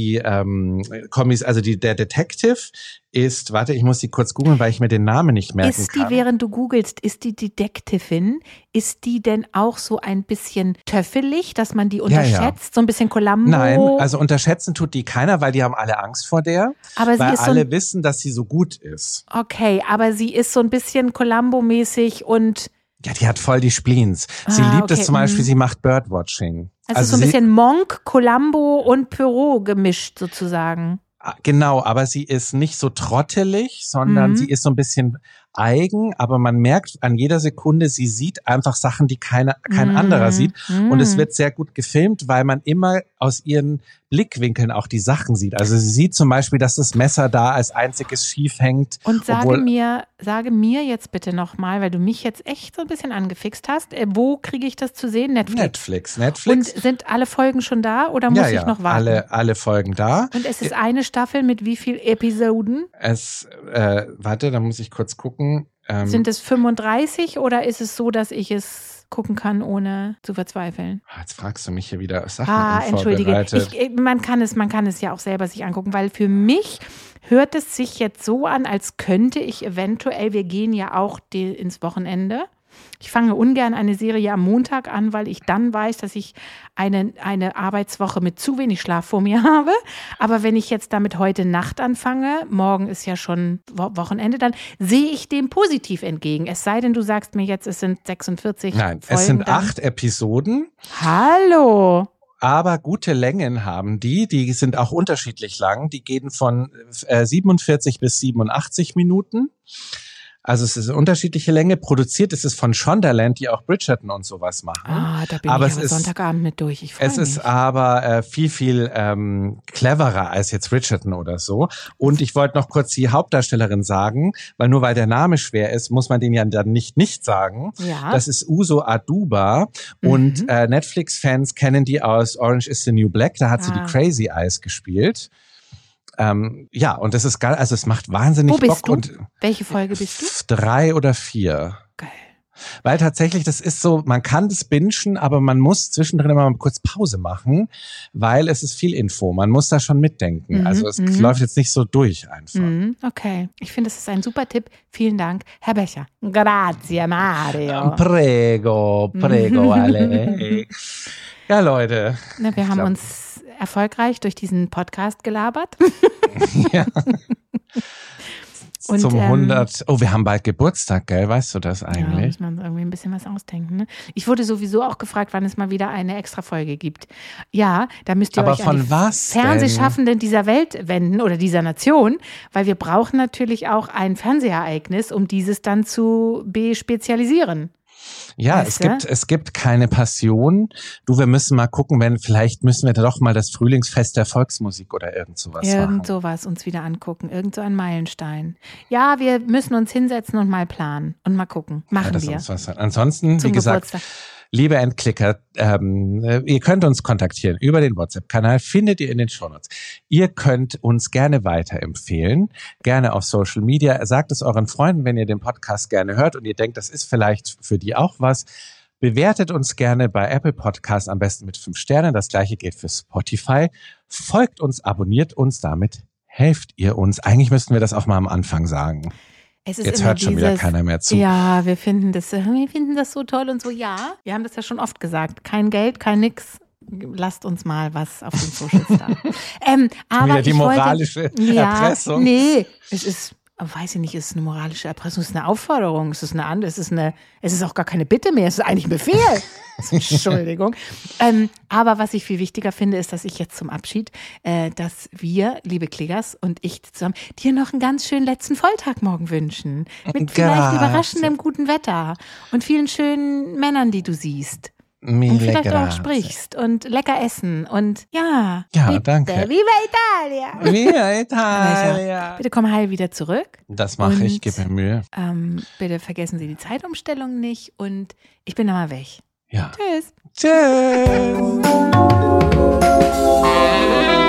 Detective ist, warte, ich muss sie kurz googeln, weil ich mir den Namen nicht merken kann. Während du googelst, ist die Detektivin, ist die denn auch so ein bisschen töffelig, dass man die unterschätzt? Ja. So ein bisschen Columbo? Nein, also unterschätzen tut die keiner, weil die haben alle Angst vor der, aber weil alle wissen, dass sie so gut ist. Okay, aber sie ist so ein bisschen Columbo-mäßig und ja, die hat voll die Spleens. Sie liebt es zum Beispiel, sie macht Birdwatching. Also so ein bisschen Monk, Columbo und Poirot gemischt sozusagen. Genau, aber sie ist nicht so trottelig, sondern sie ist so ein bisschen eigen, aber man merkt an jeder Sekunde, sie sieht einfach Sachen, die kein anderer sieht. Und es wird sehr gut gefilmt, weil man immer aus ihren Blickwinkeln auch die Sachen sieht. Also sie sieht zum Beispiel, dass das Messer da als einziges schief hängt. Und sage mir jetzt bitte nochmal, weil du mich jetzt echt so ein bisschen angefixt hast, wo kriege ich das zu sehen? Netflix. Und sind alle Folgen schon da oder muss ich noch warten? Alle Folgen da. Und es ist eine Staffel mit wie viel Episoden? Warte, da muss ich kurz gucken. Sind es 35 oder ist es so, dass ich es gucken kann, ohne zu verzweifeln? Jetzt fragst du mich hier wieder Sachen entschuldige. Man kann es ja auch selber sich angucken, weil für mich hört es sich jetzt so an, als könnte ich eventuell, wir gehen ja auch ins Wochenende. Ich fange ungern eine Serie am Montag an, weil ich dann weiß, dass ich eine Arbeitswoche mit zu wenig Schlaf vor mir habe. Aber wenn ich jetzt damit heute Nacht anfange, morgen ist ja schon Wochenende, dann sehe ich dem positiv entgegen. Es sei denn, du sagst mir jetzt, es sind 46 Nein, Folgen. Es sind 8 Episoden. Hallo! Aber gute Längen haben die sind auch unterschiedlich lang. Die gehen von 47 bis 87 Minuten. Also es ist eine unterschiedliche Länge. Produziert ist es von Shondaland, die auch Bridgerton und sowas machen. Da bin ich Sonntagabend mit durch. Ich freue mich. Es ist aber viel, viel cleverer als jetzt Bridgerton oder so. Und ich wollte noch kurz die Hauptdarstellerin sagen, weil nur weil der Name schwer ist, muss man den ja dann nicht sagen. Ja. Das ist Uzo Aduba. Und Netflix-Fans kennen die aus Orange is the New Black. Da hat sie die Crazy Eyes gespielt. Und das ist geil, also es macht wahnsinnig Bock. Wo bist du? Und welche Folge bist du? 3 oder 4. Geil. Weil tatsächlich, das ist so, man kann das bingen, aber man muss zwischendrin immer mal kurz Pause machen, weil es ist viel Info. Man muss da schon mitdenken. Also es läuft jetzt nicht so durch einfach. Okay, ich finde, das ist ein super Tipp. Vielen Dank, Herr Becher. Grazie, Mario. Prego, Ale. Ja, Leute. Wir haben uns erfolgreich durch diesen Podcast gelabert. Ja. Und, zum 100. Oh, wir haben bald Geburtstag, gell? Weißt du das eigentlich? Ja, muss man irgendwie ein bisschen was ausdenken. Ne? Ich wurde sowieso auch gefragt, wann es mal wieder eine extra Folge gibt. Ja, da müsst ihr euch an die Fernsehschaffenden dieser Welt wenden oder dieser Nation, weil wir brauchen natürlich auch ein Fernsehereignis, um dieses dann zu bespezialisieren. Ja, es gibt keine Passion. Wir müssen mal gucken, vielleicht müssen wir da doch mal das Frühlingsfest der Volksmusik oder irgend sowas machen. Irgend sowas uns wieder angucken, irgend so ein Meilenstein. Ja, wir müssen uns hinsetzen und mal planen und mal gucken. Machen wir. Ansonsten, wie gesagt, Geburtstag. Liebe Endklicker, ihr könnt uns kontaktieren über den WhatsApp-Kanal, findet ihr in den Shownotes. Ihr könnt uns gerne weiterempfehlen, gerne auf Social Media. Sagt es euren Freunden, wenn ihr den Podcast gerne hört und ihr denkt, das ist vielleicht für die auch was. Bewertet uns gerne bei Apple Podcasts, am besten mit 5 Sternen. Das gleiche gilt für Spotify. Folgt uns, abonniert uns, damit helft ihr uns. Eigentlich müssten wir das auch mal am Anfang sagen. Jetzt hört schon wieder keiner mehr zu. Ja, wir finden das so toll und so. Ja, wir haben das ja schon oft gesagt. Kein Geld, kein nix. Lasst uns mal was auf den Socials da. Aber wieder die moralische Erpressung. Nee, es ist, weiß ich nicht, ist es eine moralische Erpressung, es ist eine Aufforderung, es ist auch gar keine Bitte mehr, es ist eigentlich ein Befehl. Entschuldigung. Aber was ich viel wichtiger finde, ist, dass ich jetzt zum Abschied, dass wir, liebe Kliggers und ich zusammen, dir noch einen ganz schönen letzten Volltag morgen wünschen. Mit vielleicht überraschendem guten Wetter und vielen schönen Männern, die du siehst. Und vielleicht auch sprichst und lecker essen und ja. Ja, bitte, danke. Viva Italia! Viva Italia! Bitte komm heil wieder zurück. Das mache ich, gib mir Mühe. Bitte vergessen Sie die Zeitumstellung nicht und ich bin dann mal weg. Ja. Tschüss. Tschüss.